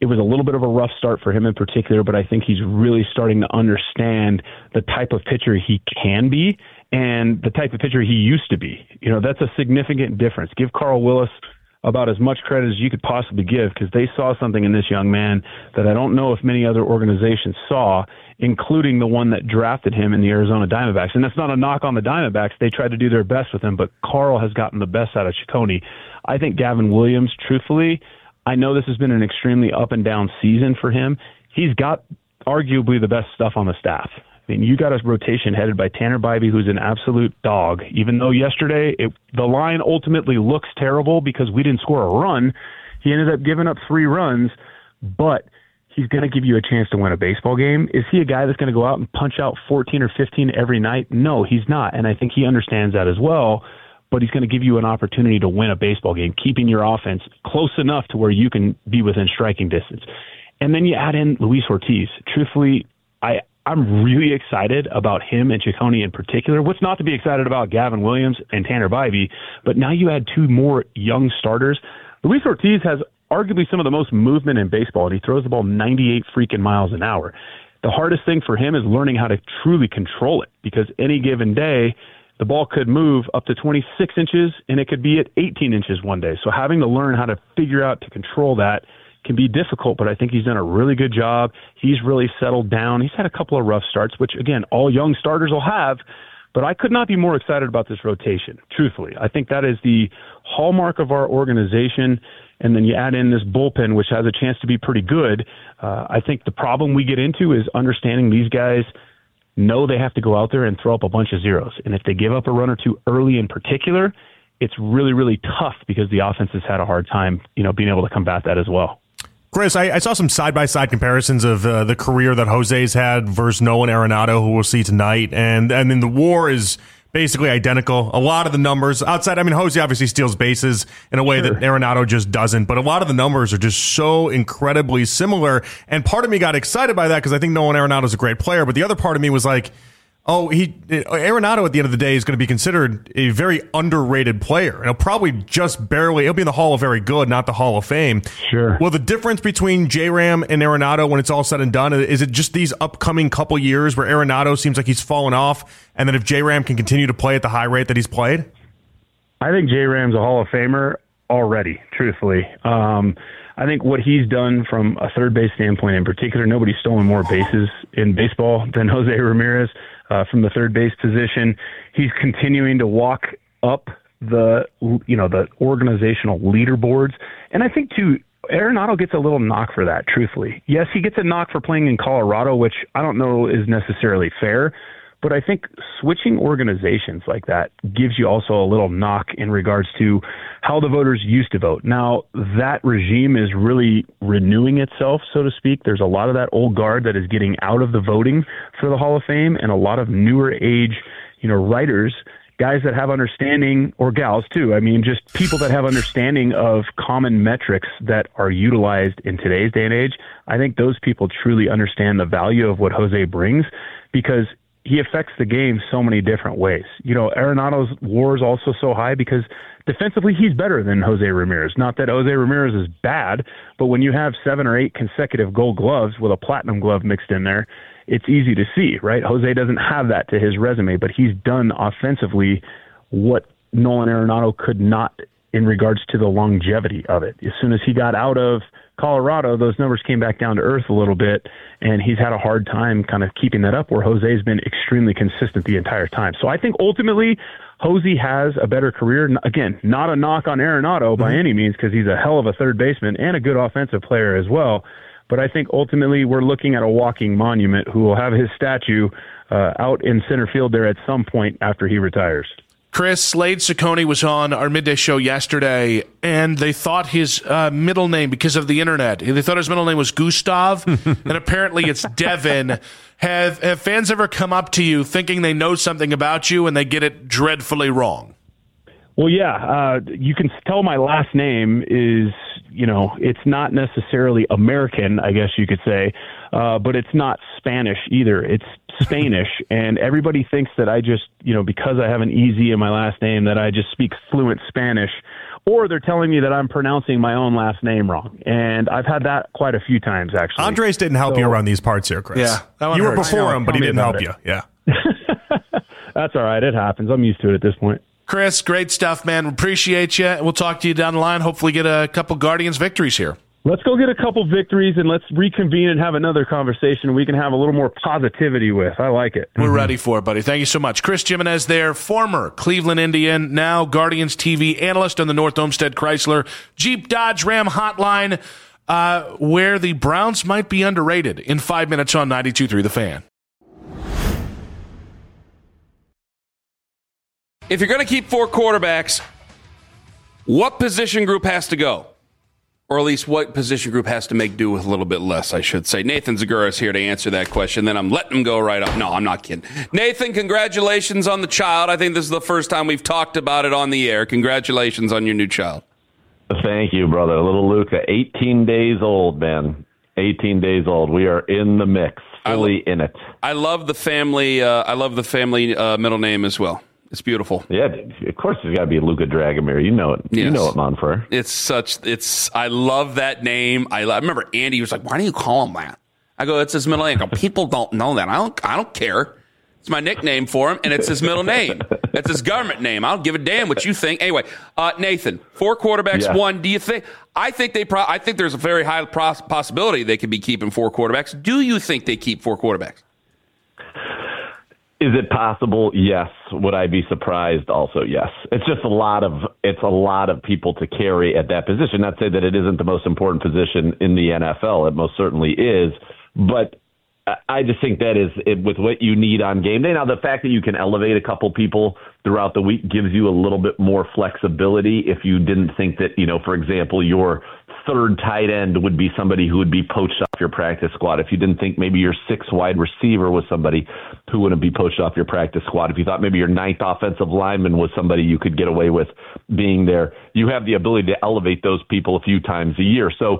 It was a little bit of a rough start for him in particular, but I think he's really starting to understand the type of pitcher he can be and the type of pitcher he used to be. You know, that's a significant difference. Give Carl Willis about as much credit as you could possibly give, because they saw something in this young man that I don't know if many other organizations saw, including the one that drafted him in the Arizona Diamondbacks. And that's not a knock on the Diamondbacks. They tried to do their best with him, but Carl has gotten the best out of Ciccone. I think Gavin Williams, truthfully, I know this has been an extremely up and down season for him. He's got arguably the best stuff on the staff. I mean, you got a rotation headed by Tanner Bybee, who's an absolute dog. Even though yesterday it, the line ultimately looks terrible because we didn't score a run, he ended up giving up three runs, but he's going to give you a chance to win a baseball game. Is he a guy that's going to go out and punch out fourteen or fifteen every night? No, he's not, and I think he understands that as well. But he's going to give you an opportunity to win a baseball game, keeping your offense close enough to where you can be within striking distance. And then you add in Luis Ortiz. Truthfully, I, I'm really excited about him and Ciccone in particular. What's not to be excited about Gavin Williams and Tanner Bybee, but now you add two more young starters. Luis Ortiz has arguably some of the most movement in baseball, and he throws the ball ninety-eight freaking miles an hour. The hardest thing for him is learning how to truly control it, because any given day, the ball could move up to twenty-six inches, and it could be at eighteen inches one day. So having to learn how to figure out to control that can be difficult, but I think he's done a really good job. He's really settled down. He's had a couple of rough starts, which, again, all young starters will have, but I could not be more excited about this rotation, truthfully. I think that is the hallmark of our organization, and then you add in this bullpen, which has a chance to be pretty good. Uh, I think the problem we get into is understanding these guys know they have to go out there and throw up a bunch of zeros. And if they give up a run or two early in particular, it's really, really tough because the offense has had a hard time, you know, being able to combat that as well. Chris, I, I saw some side-by-side comparisons of uh, the career that Jose's had versus Nolan Arenado, who we'll see tonight. And, and then the WAR is basically identical. A lot of the numbers outside, I mean, Jose obviously steals bases in a way sure. that Arenado just doesn't, but a lot of the numbers are just so incredibly similar. And part of me got excited by that because I think Nolan Arenado is a great player, but the other part of me was like, oh, he Arenado at the end of the day is going to be considered a very underrated player. And he'll probably just barely, he'll be in the Hall of Very Good, not the Hall of Fame. Sure. Well, the difference between J-Ram and Arenado when it's all said and done, is it just these upcoming couple years where Arenado seems like he's fallen off, and then if J-Ram can continue to play at the high rate that he's played? I think J-Ram's a Hall of Famer already, truthfully. Um, I think what he's done from a third base standpoint in particular, nobody's stolen more bases in baseball than Jose Ramirez. Uh, from the third base position, he's continuing to walk up the, you know, the organizational leaderboards. And I think, too, Arenado gets a little knock for that, truthfully. Yes, he gets a knock for playing in Colorado, which I don't know is necessarily fair. But I think switching organizations like that gives you also a little knock in regards to how the voters used to vote. Now, that regime is really renewing itself, so to speak. There's a lot of that old guard that is getting out of the voting for the Hall of Fame, and a lot of newer age, you know, writers, guys that have understanding, or gals too. I mean, just people that have understanding of common metrics that are utilized in today's day and age. I think those people truly understand the value of what Jose brings, because he affects the game so many different ways. You know, Arenado's WAR is also so high because defensively he's better than Jose Ramirez. Not that Jose Ramirez is bad, but when you have seven or eight consecutive gold gloves with a platinum glove mixed in there, it's easy to see, right? Jose doesn't have that to his resume, but he's done offensively what Nolan Arenado could not in regards to the longevity of it. As soon as he got out of Colorado, those numbers came back down to earth a little bit, and he's had a hard time kind of keeping that up, where Jose's been extremely consistent the entire time. So I think ultimately Jose has a better career. Again, not a knock on Arenado by mm-hmm. any means, because he's a hell of a third baseman and a good offensive player as well. But I think ultimately we're looking at a walking monument who will have his statue uh, out in center field there at some point after he retires. Chris, Slade Ciccone was on our midday show yesterday, and they thought his uh, middle name, because of the internet, they thought his middle name was Gustav, and apparently it's Devin. Have, have fans ever come up to you thinking they know something about you and they get it dreadfully wrong? Well, yeah, uh, you can tell my last name is, you know, it's not necessarily American, I guess you could say, uh, but it's not Spanish either. It's Spanish, and everybody thinks that I just, you know, because I have an E Z in my last name, that I just speak fluent Spanish. or they're telling me that I'm pronouncing my own last name wrong. And I've had that quite a few times, actually. Andres didn't help so, you around these parts here, Chris. Yeah, that one you were hurts. before him, but he didn't help it. you. Yeah. That's all right. It happens. I'm used to it at this point. Chris, great stuff, man. Appreciate you. We'll talk to you down the line. Hopefully get a couple Guardians victories here. Let's go get a couple victories and let's reconvene and have another conversation we can have a little more positivity with. I like it. We're mm-hmm. ready for it, buddy. Thank you so much. Chris Jimenez there, former Cleveland Indian, now Guardians T V analyst on the North Olmsted Chrysler Jeep Dodge Ram hotline, uh, where the Browns might be underrated in five minutes on ninety-two point three The Fan. If you're going to keep four quarterbacks, what position group has to go? Or at least what position group has to make do with a little bit less, I should say. Nathan Zagura is here to answer that question. Then I'm letting him go right up. No, I'm not kidding. Nathan, congratulations on the child. I think this is the first time we've talked about it on the air. Congratulations on your new child. Thank you, brother. Little Luca, eighteen days old, man. eighteen days old. We are in the mix, fully in it. I love the family. Uh, I love the family uh, middle name as well. It's beautiful. Yeah, of course it's got to be Luka Dragomir. You know it. Yes. You know it, Monfer. It's such, it's, I love that name. I, I remember Andy was like, why do you call him that? I go, it's his middle name. I go, people don't know that. I don't, I don't care. It's my nickname for him, and it's his middle name. It's his government name. I don't give a damn what you think. Anyway, uh, Nathan, four quarterbacks, yeah. one. Do you think, I think they, pro, I think there's a very high pros, possibility they could be keeping four quarterbacks. Do you think they keep four quarterbacks? Is it possible? Yes. Would I be surprised? Also, yes. It's just a lot of it's a lot of people to carry at that position. Not to say that it isn't the most important position in the N F L. It most certainly is. But I just think that is it, with what you need on game day. Now, the fact that you can elevate a couple people throughout the week gives you a little bit more flexibility. If you didn't think that, you know, for example, your third tight end would be somebody who would be poached off your practice squad. If you didn't think maybe your sixth wide receiver was somebody who wouldn't be poached off your practice squad. If you thought maybe your ninth offensive lineman was somebody you could get away with being there, you have the ability to elevate those people a few times a year. So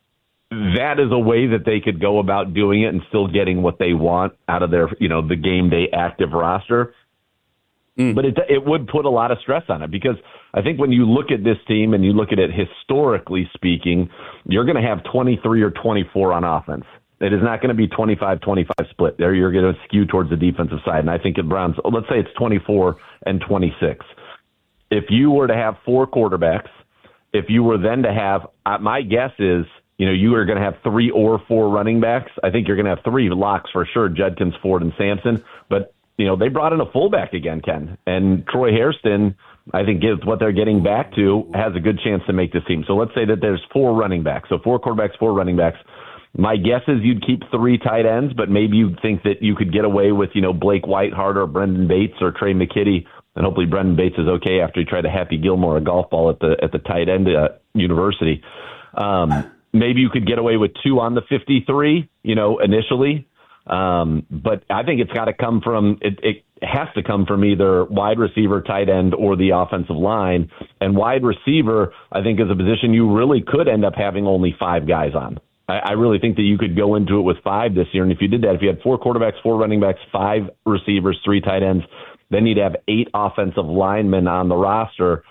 that is a way that they could go about doing it and still getting what they want out of their, you know, the game day active roster. Mm. But it it would put a lot of stress on it because I think when you look at this team and you look at it historically speaking, you're going to have twenty-three or twenty-four on offense. It is not going to be twenty-five twenty-five split. There you're going to skew towards the defensive side. And I think at Browns, let's say it's twenty-four and twenty-six. If you were to have four quarterbacks, if you were then to have, uh, my guess is, you know, you are going to have three or four running backs. I think you're going to have three locks for sure, Judkins, Ford, and Sampson. But you know, they brought in a fullback again, Ken. And Troy Hairston, I think, is what they're getting back to, has a good chance to make this team. So let's say that there's four running backs. So four quarterbacks, four running backs. My guess is you'd keep three tight ends, but maybe you'd think that you could get away with, you know, Blake Whiteheart or Brendan Bates or Trey McKitty. And hopefully Brendan Bates is okay after he tried to Happy Gilmore a golf ball at the at the tight end uh, university. Um, maybe you could get away with two on the fifty-three, you know, initially. Um, but I think it's got to come from, it, it has to come from either wide receiver, tight end, or the offensive line. And wide receiver, I think, is a position you really could end up having only five guys on. I, I really think that you could go into it with five this year. And if you did that, if you had four quarterbacks, four running backs, five receivers, three tight ends, then you'd have eight offensive linemen on the roster.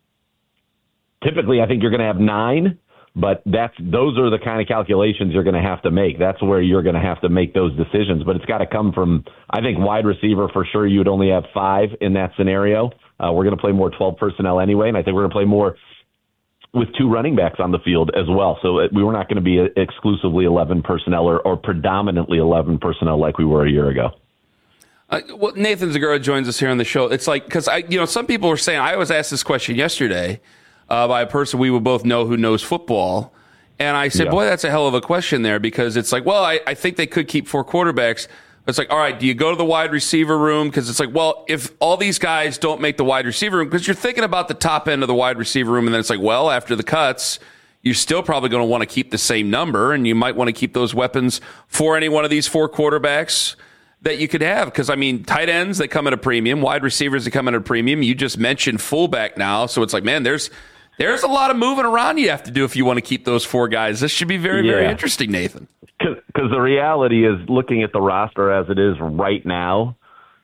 Typically, I think you're going to have nine. But that's those are the kind of calculations you're going to have to make. That's where you're going to have to make those decisions. But it's got to come from, I think, wide receiver for sure. You'd only have five in that scenario. Uh, we're going to play more twelve personnel anyway, and I think we're going to play more with two running backs on the field as well. So we were not going to be exclusively eleven personnel or, or predominantly eleven personnel like we were a year ago. Uh, well, Nathan Zagura joins us here on the show. It's like, because I, you know, some people were saying, I was asked this question yesterday. Uh, by a person we would both know who knows football. And I said, yeah. boy, that's a hell of a question there because it's like, well, I, I think they could keep four quarterbacks. It's like, all right, do you go to the wide receiver room? Because it's like, well, if all these guys don't make the wide receiver room, because you're thinking about the top end of the wide receiver room, and then it's like, well, after the cuts, you're still probably going to want to keep the same number, and you might want to keep those weapons for any one of these four quarterbacks that you could have. Because, I mean, tight ends, they come at a premium. Wide receivers, they come at a premium. You just mentioned fullback now. So it's like, man, there's there's a lot of moving around you have to do if you want to keep those four guys. This should be very, yeah. very interesting, Nathan. Because the reality is, looking at the roster as it is right now,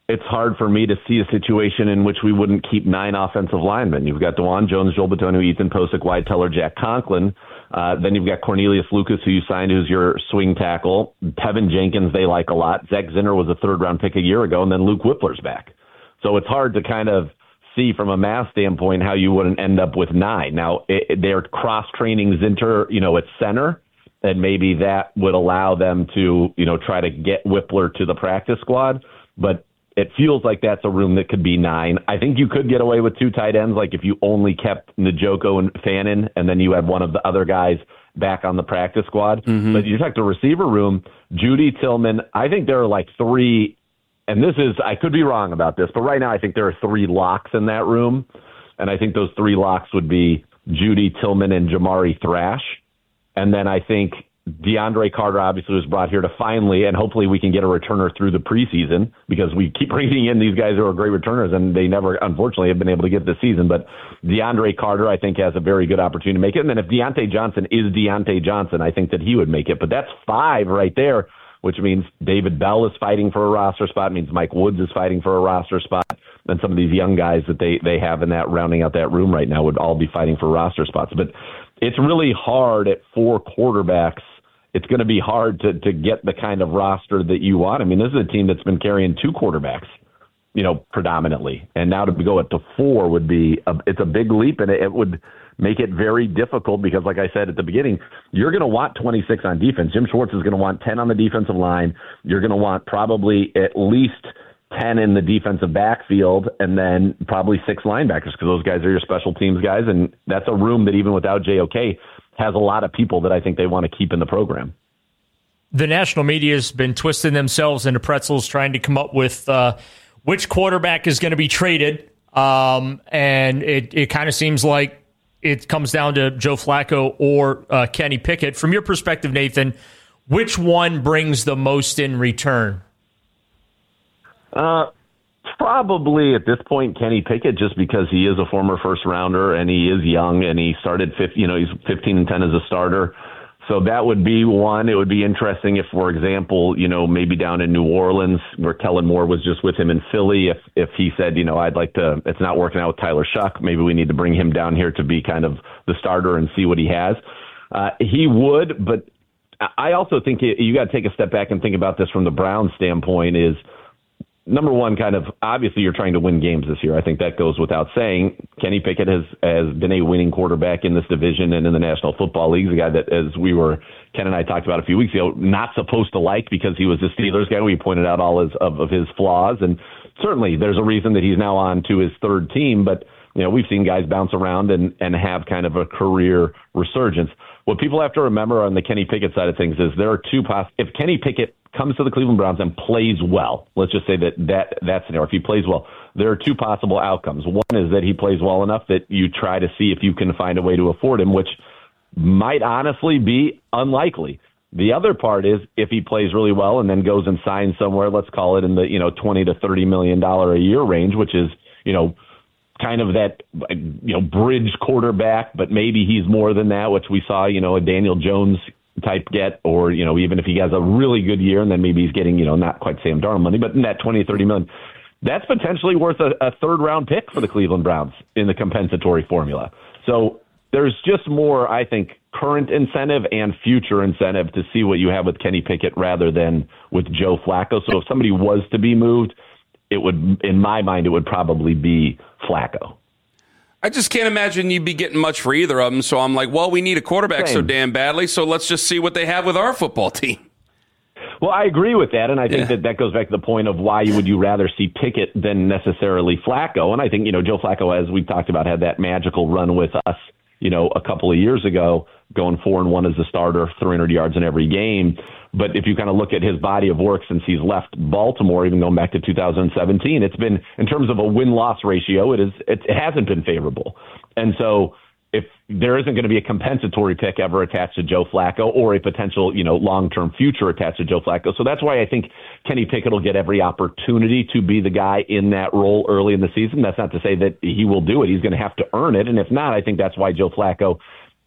it's hard for me to see a situation in which we wouldn't keep nine offensive linemen. You've got DeJuan Jones, Joel Bitonio, Ethan Posick, Wyatt Teller, Jack Conklin. Uh, then you've got Cornelius Lucas, who you signed, who's your swing tackle. Tevin Jenkins, they like a lot. Zach Zinner was a third-round pick a year ago, and then Luke Whippler's back. So it's hard to kind of see from a math standpoint how you wouldn't end up with nine. Now, it, they're cross-training Zinter, you know, at center, and maybe that would allow them to, you know, try to get Whippler to the practice squad. But it feels like that's a room that could be nine. I think you could get away with two tight ends, like if you only kept Njoku and Fannin, and then you had one of the other guys back on the practice squad. Mm-hmm. But you talk the receiver room, Judy, Tillman, I think there are like three, and this is, I could be wrong about this, but right now I think there are three locks in that room, and I think those three locks would be Judy, Tillman, and Jamari Thrash. And then I think DeAndre Carter obviously was brought here to finally, and hopefully we can get a returner through the preseason, because we keep bringing in these guys who are great returners, and they never, unfortunately, have been able to get this season. But DeAndre Carter, I think, has a very good opportunity to make it. And then if Deontay Johnson is Deontay Johnson, I think that he would make it. But that's five right there, which means David Bell is fighting for a roster spot, means Mike Woods is fighting for a roster spot, and some of these young guys that they, they have in that, rounding out that room right now, would all be fighting for roster spots. But it's really hard at four quarterbacks. It's going to be hard to, to get the kind of roster that you want. I mean, this is a team that's been carrying two quarterbacks, you know, predominantly. And now to go up to four would be, a, it's a big leap, and it, it would make it very difficult because, like I said at the beginning, you're going to want twenty-six on defense. Jim Schwartz is going to want ten on the defensive line. You're going to want probably at least ten in the defensive backfield, and then probably six linebackers, because those guys are your special teams guys. And that's a room that even without J O K has a lot of people that I think they want to keep in the program. The national media has been twisting themselves into pretzels trying to come up with uh, which quarterback is going to be traded. Um, and it, it kind of seems like it comes down to Joe Flacco or uh, Kenny Pickett. From your perspective, Nathan, which one brings the most in return? Uh, probably at this point, Kenny Pickett, just because he is a former first rounder and he is young and he started fifteen, you know, he's fifteen and ten as a starter. So that would be one. It would be interesting if, for example, you know, maybe down in New Orleans where Kellen Moore was just with him in Philly, if, if he said, you know, I'd like to, it's not working out with Tyler Shuck, maybe we need to bring him down here to be kind of the starter and see what he has. Uh, he would, but I also think you, you got to take a step back and think about this from the Browns standpoint is, number one, kind of, obviously you're trying to win games this year. I think that goes without saying. Kenny Pickett has, has been a winning quarterback in this division and in the National Football League. The guy that, as we were, Ken and I talked about a few weeks ago, not supposed to like because he was a Steelers guy. We pointed out all his, of, of his flaws. And certainly there's a reason that he's now on to his third team. But, you know, we've seen guys bounce around and, and have kind of a career resurgence. What people have to remember on the Kenny Pickett side of things is there are two poss- if Kenny Pickett comes to the Cleveland Browns and plays well, let's just say that, that that scenario, if he plays well, there are two possible outcomes. One is that he plays well enough that you try to see if you can find a way to afford him, which might honestly be unlikely. The other part is if he plays really well and then goes and signs somewhere, let's call it in the, you know, twenty to thirty million dollars a year range, which is, you know, kind of that, you know, bridge quarterback, but maybe he's more than that, which we saw, you know, a Daniel Jones type get, or, you know, even if he has a really good year and then maybe he's getting, you know, not quite Sam Darnold money, but in that twenty, thirty million, that's potentially worth a, a third round pick for the Cleveland Browns in the compensatory formula. So there's just more, I think, current incentive and future incentive to see what you have with Kenny Pickett rather than with Joe Flacco. So if somebody was to be moved, it would, in my mind, it would probably be Flacco. I just can't imagine you'd be getting much for either of them. So I'm like, well, we need a quarterback Same. so damn badly, so let's just see what they have with our football team. Well, I agree with that, and I think yeah. that that goes back to the point of why would you rather see Pickett than necessarily Flacco. And I think, you know, Joe Flacco, as we've talked about, had that magical run with us, you know, a couple of years ago, going four and one as a starter, three hundred yards in every game. But if you kind of look at his body of work since he's left Baltimore, even going back to two thousand seventeen, it's been, in terms of a win-loss ratio, it is it, it hasn't been favorable. And so if there isn't going to be a compensatory pick ever attached to Joe Flacco or a potential, you know, long-term future attached to Joe Flacco. So that's why I think Kenny Pickett will get every opportunity to be the guy in that role early in the season. That's not to say that he will do it. He's going to have to earn it. And if not, I think that's why Joe Flacco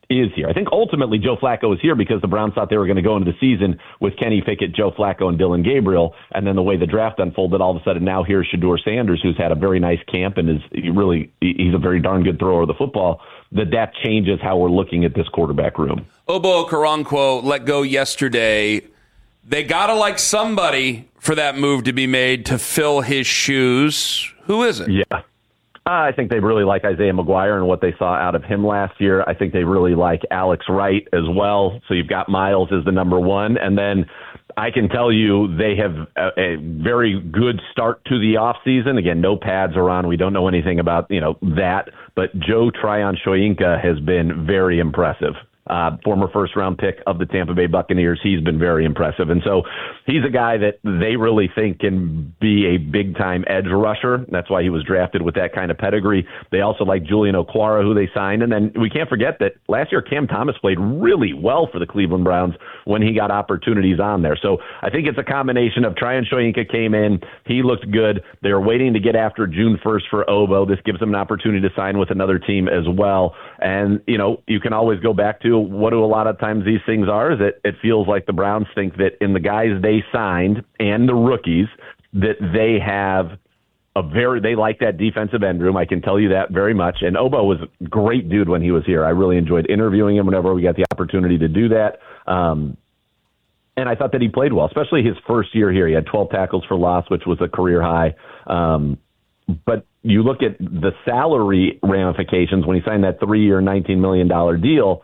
is here. I think ultimately Joe Flacco is here because the Browns thought they were going to go into the season with Kenny Pickett, Joe Flacco, and Dylan Gabriel, and then the way the draft unfolded, all of a sudden now here's Shedeur Sanders, who's had a very nice camp and is really he's a very darn good thrower of the football. That that changes how we're looking at this quarterback room. Obo Okoronkwo let go yesterday. They got to like somebody for that move to be made to fill his shoes. Who is it? Yeah. Uh, I think they really like Isaiah McGuire and what they saw out of him last year. I think they really like Alex Wright as well. So you've got Miles as the number one. And then I can tell you they have a, a very good start to the offseason. Again, no pads are on. We don't know anything about, you know, that. But Joe Tryon-Shoyinka has been very impressive. Uh, former first-round pick of the Tampa Bay Buccaneers. He's been very impressive. And so he's a guy that they really think can be a big-time edge rusher. That's why he was drafted with that kind of pedigree. They also like Julian Okwara, who they signed. And then we can't forget that last year Cam Thomas played really well for the Cleveland Browns when he got opportunities on there. So I think it's a combination of Tryon-Shoyinka came in. He looked good. They were waiting to get after June first for Obo. This gives them an opportunity to sign with another team as well. And, you know, you can always go back to what do a lot of times these things are is it, it feels like the Browns think that in the guys they signed and the rookies that they have a very, they like that defensive end room. I can tell you that very much. And Obo was a great dude when he was here. I really enjoyed interviewing him whenever we got the opportunity to do that. Um, and I thought that he played well, especially his first year here. He had twelve tackles for loss, which was a career high. Um, but you look at the salary ramifications when he signed that three-year, nineteen million dollars deal,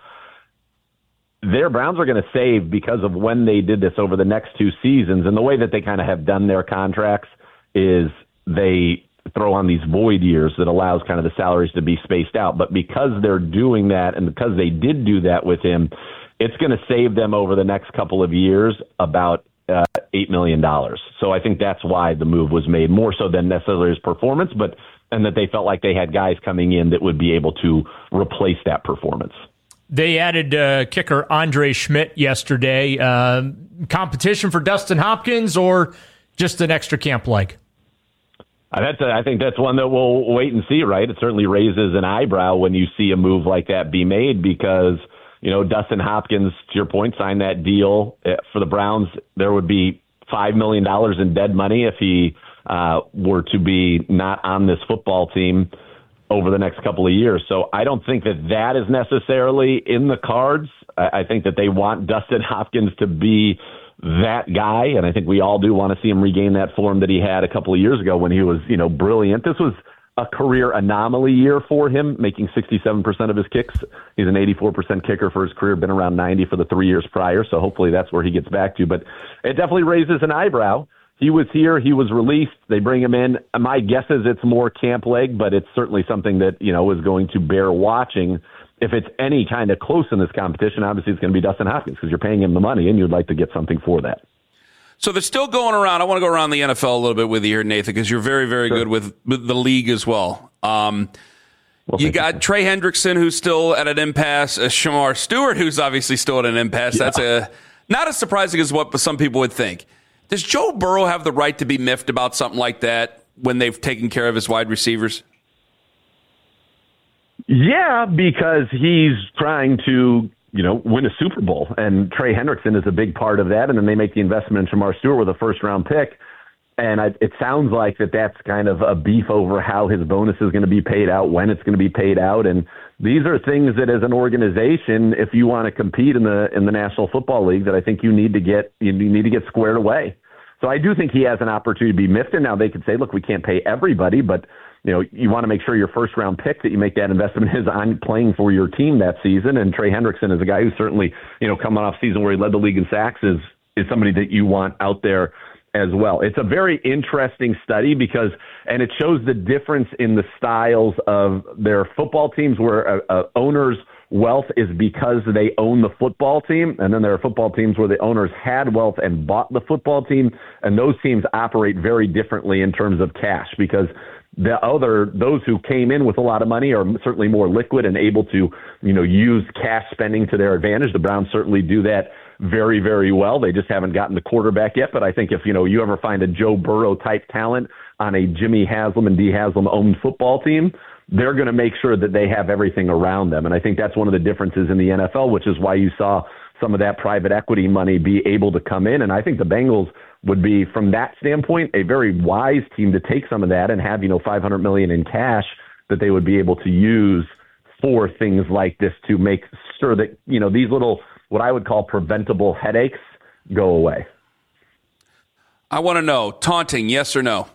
their Browns are going to save because of when they did this over the next two seasons. And the way that they kind of have done their contracts is they throw on these void years that allows kind of the salaries to be spaced out. But because they're doing that and because they did do that with him, it's going to save them over the next couple of years about uh, eight million dollars. So I think that's why the move was made, more so than necessarily his performance, but and that they felt like they had guys coming in that would be able to replace that performance. They added uh, kicker Andre Schmidt yesterday. Uh, competition for Dustin Hopkins or just an extra camp leg? Uh, that's a, I think that's one that we'll wait and see, right? It certainly raises an eyebrow when you see a move like that be made because, you know, Dustin Hopkins, to your point, signed that deal for the Browns. There would be five million dollars in dead money if he uh, were to be not on this football team over the next couple of years. So I don't think that that is necessarily in the cards. I, I think that they want Dustin Hopkins to be that guy, and I think we all do want to see him regain that form that he had a couple of years ago when he was, you know, brilliant. This was a career anomaly year for him, making sixty-seven percent of his kicks. He's an eighty-four percent kicker for his career, been around ninety for the three years prior, so hopefully that's where he gets back to. But it definitely raises an eyebrow. He was here. He was released. They bring him in. My guess is it's more camp leg, but it's certainly something that, you know, is going to bear watching. If it's any kind of close in this competition, obviously it's going to be Dustin Hopkins because you're paying him the money and you'd like to get something for that. So they're still going around. I want to go around the N F L a little bit with you here, Nathan, because you're very, very sure. good with, with the league as well. Um, well you got you. Trey Hendrickson, who's still at an impasse. Uh, Shamar Stewart, who's obviously still at an impasse. Yeah. That's a not as surprising as what some people would think. Does Joe Burrow have the right to be miffed about something like that when they've taken care of his wide receivers? Yeah, because he's trying to, you know, win a Super Bowl, and Trey Hendrickson is a big part of that. And then they make the investment in Shamar Stewart with a first-round pick, and I, it sounds like that that's kind of a beef over how his bonus is going to be paid out, when it's going to be paid out, and these are things that, as an organization, if you want to compete in the in the National Football League, that I think you need to get you need to get squared away. So I do think he has an opportunity to be miffed. And now they could say, look, we can't pay everybody, but you know, you want to make sure your first round pick that you make that investment is on playing for your team that season. And Trey Hendrickson is a guy who's certainly, you know, coming off season where he led the league in sacks is, is somebody that you want out there as well. It's a very interesting study because, and it shows the difference in the styles of their football teams where uh, uh, owners' wealth is because they own the football team. And then there are football teams where the owners had wealth and bought the football team. And those teams operate very differently in terms of cash because the other, those who came in with a lot of money are certainly more liquid and able to, you know, use cash spending to their advantage. The Browns certainly do that very, very well. They just haven't gotten the quarterback yet. But I think if, you know, you ever find a Joe Burrow type talent on a Jimmy Haslam and Dee Haslam owned football team, they're going to make sure that they have everything around them. And I think that's one of the differences in the N F L, which is why you saw some of that private equity money be able to come in. And I think the Bengals would be, from that standpoint, a very wise team to take some of that and have, you know, five hundred million dollars in cash that they would be able to use for things like this to make sure that, you know, these little, what I would call preventable headaches go away. I want to know, taunting, yes or no?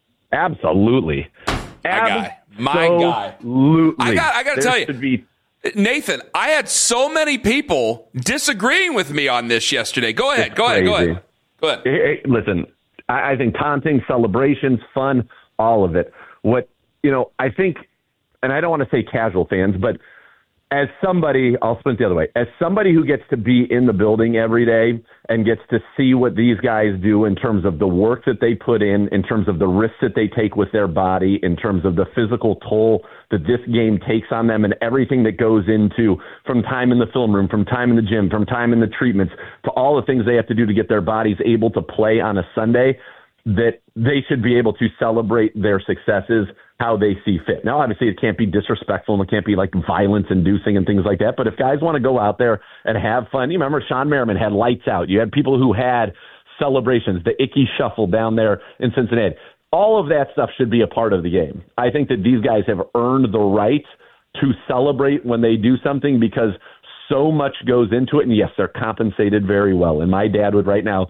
Absolutely. My guy. My guy. Absolutely. I got I got to tell you, be- Nathan, I had so many people disagreeing with me on this yesterday. Go ahead. Go ahead. Go ahead. Go ahead. Hey, hey, listen, I, I think taunting, celebrations, fun, all of it. What, you know, I think, and I don't want to say casual fans, but as somebody, I'll spin it the other way, as somebody who gets to be in the building every day and gets to see what these guys do in terms of the work that they put in, in terms of the risks that they take with their body, in terms of the physical toll that this game takes on them and everything that goes into from time in the film room, from time in the gym, from time in the treatments, to all the things they have to do to get their bodies able to play on a Sunday, that they should be able to celebrate their successes how they see fit. Now, obviously, it can't be disrespectful and it can't be like violence-inducing and things like that. But if guys want to go out there and have fun, you remember Sean Merriman had lights out. You had people who had celebrations, the Icky Shuffle down there in Cincinnati. All of that stuff should be a part of the game. I think that these guys have earned the right to celebrate when they do something because so much goes into it. And yes, they're compensated very well. And my dad would right now,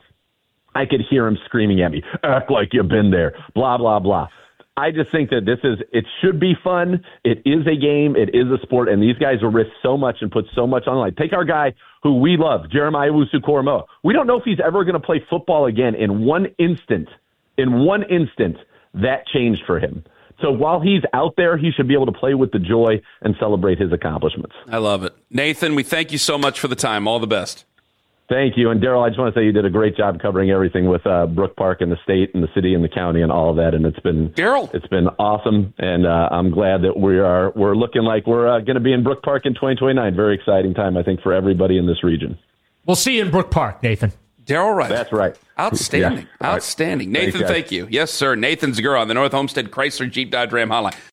I could hear him screaming at me, act like you've been there, blah, blah, blah. I just think that this is, it should be fun. It is a game. It is a sport. And these guys will risk so much and put so much on the line. Take our guy who we love, Jeremiah Owusu-Koramoah. We don't know if he's ever going to play football again. In one instant, in one instant, that changed for him. So while he's out there, he should be able to play with the joy and celebrate his accomplishments. I love it. Nathan, we thank you so much for the time. All the best. Thank you. And Daryl, I just want to say you did a great job covering everything with uh, Brook Park and the state and the city and the county and all of that. And it's been Daryl, it's been awesome. And uh, I'm glad that we are we're looking like we're uh, going to be in Brook Park in twenty twenty-nine. Very exciting time, I think, for everybody in this region. We'll see you in Brook Park, Nathan. Daryl Wright. That's right. Outstanding. Yeah. Outstanding. Right. Nathan, Thanks, thank you. Yes, sir. Nathan Zegura on the North Homestead Chrysler Jeep Dodge Ram Hotline.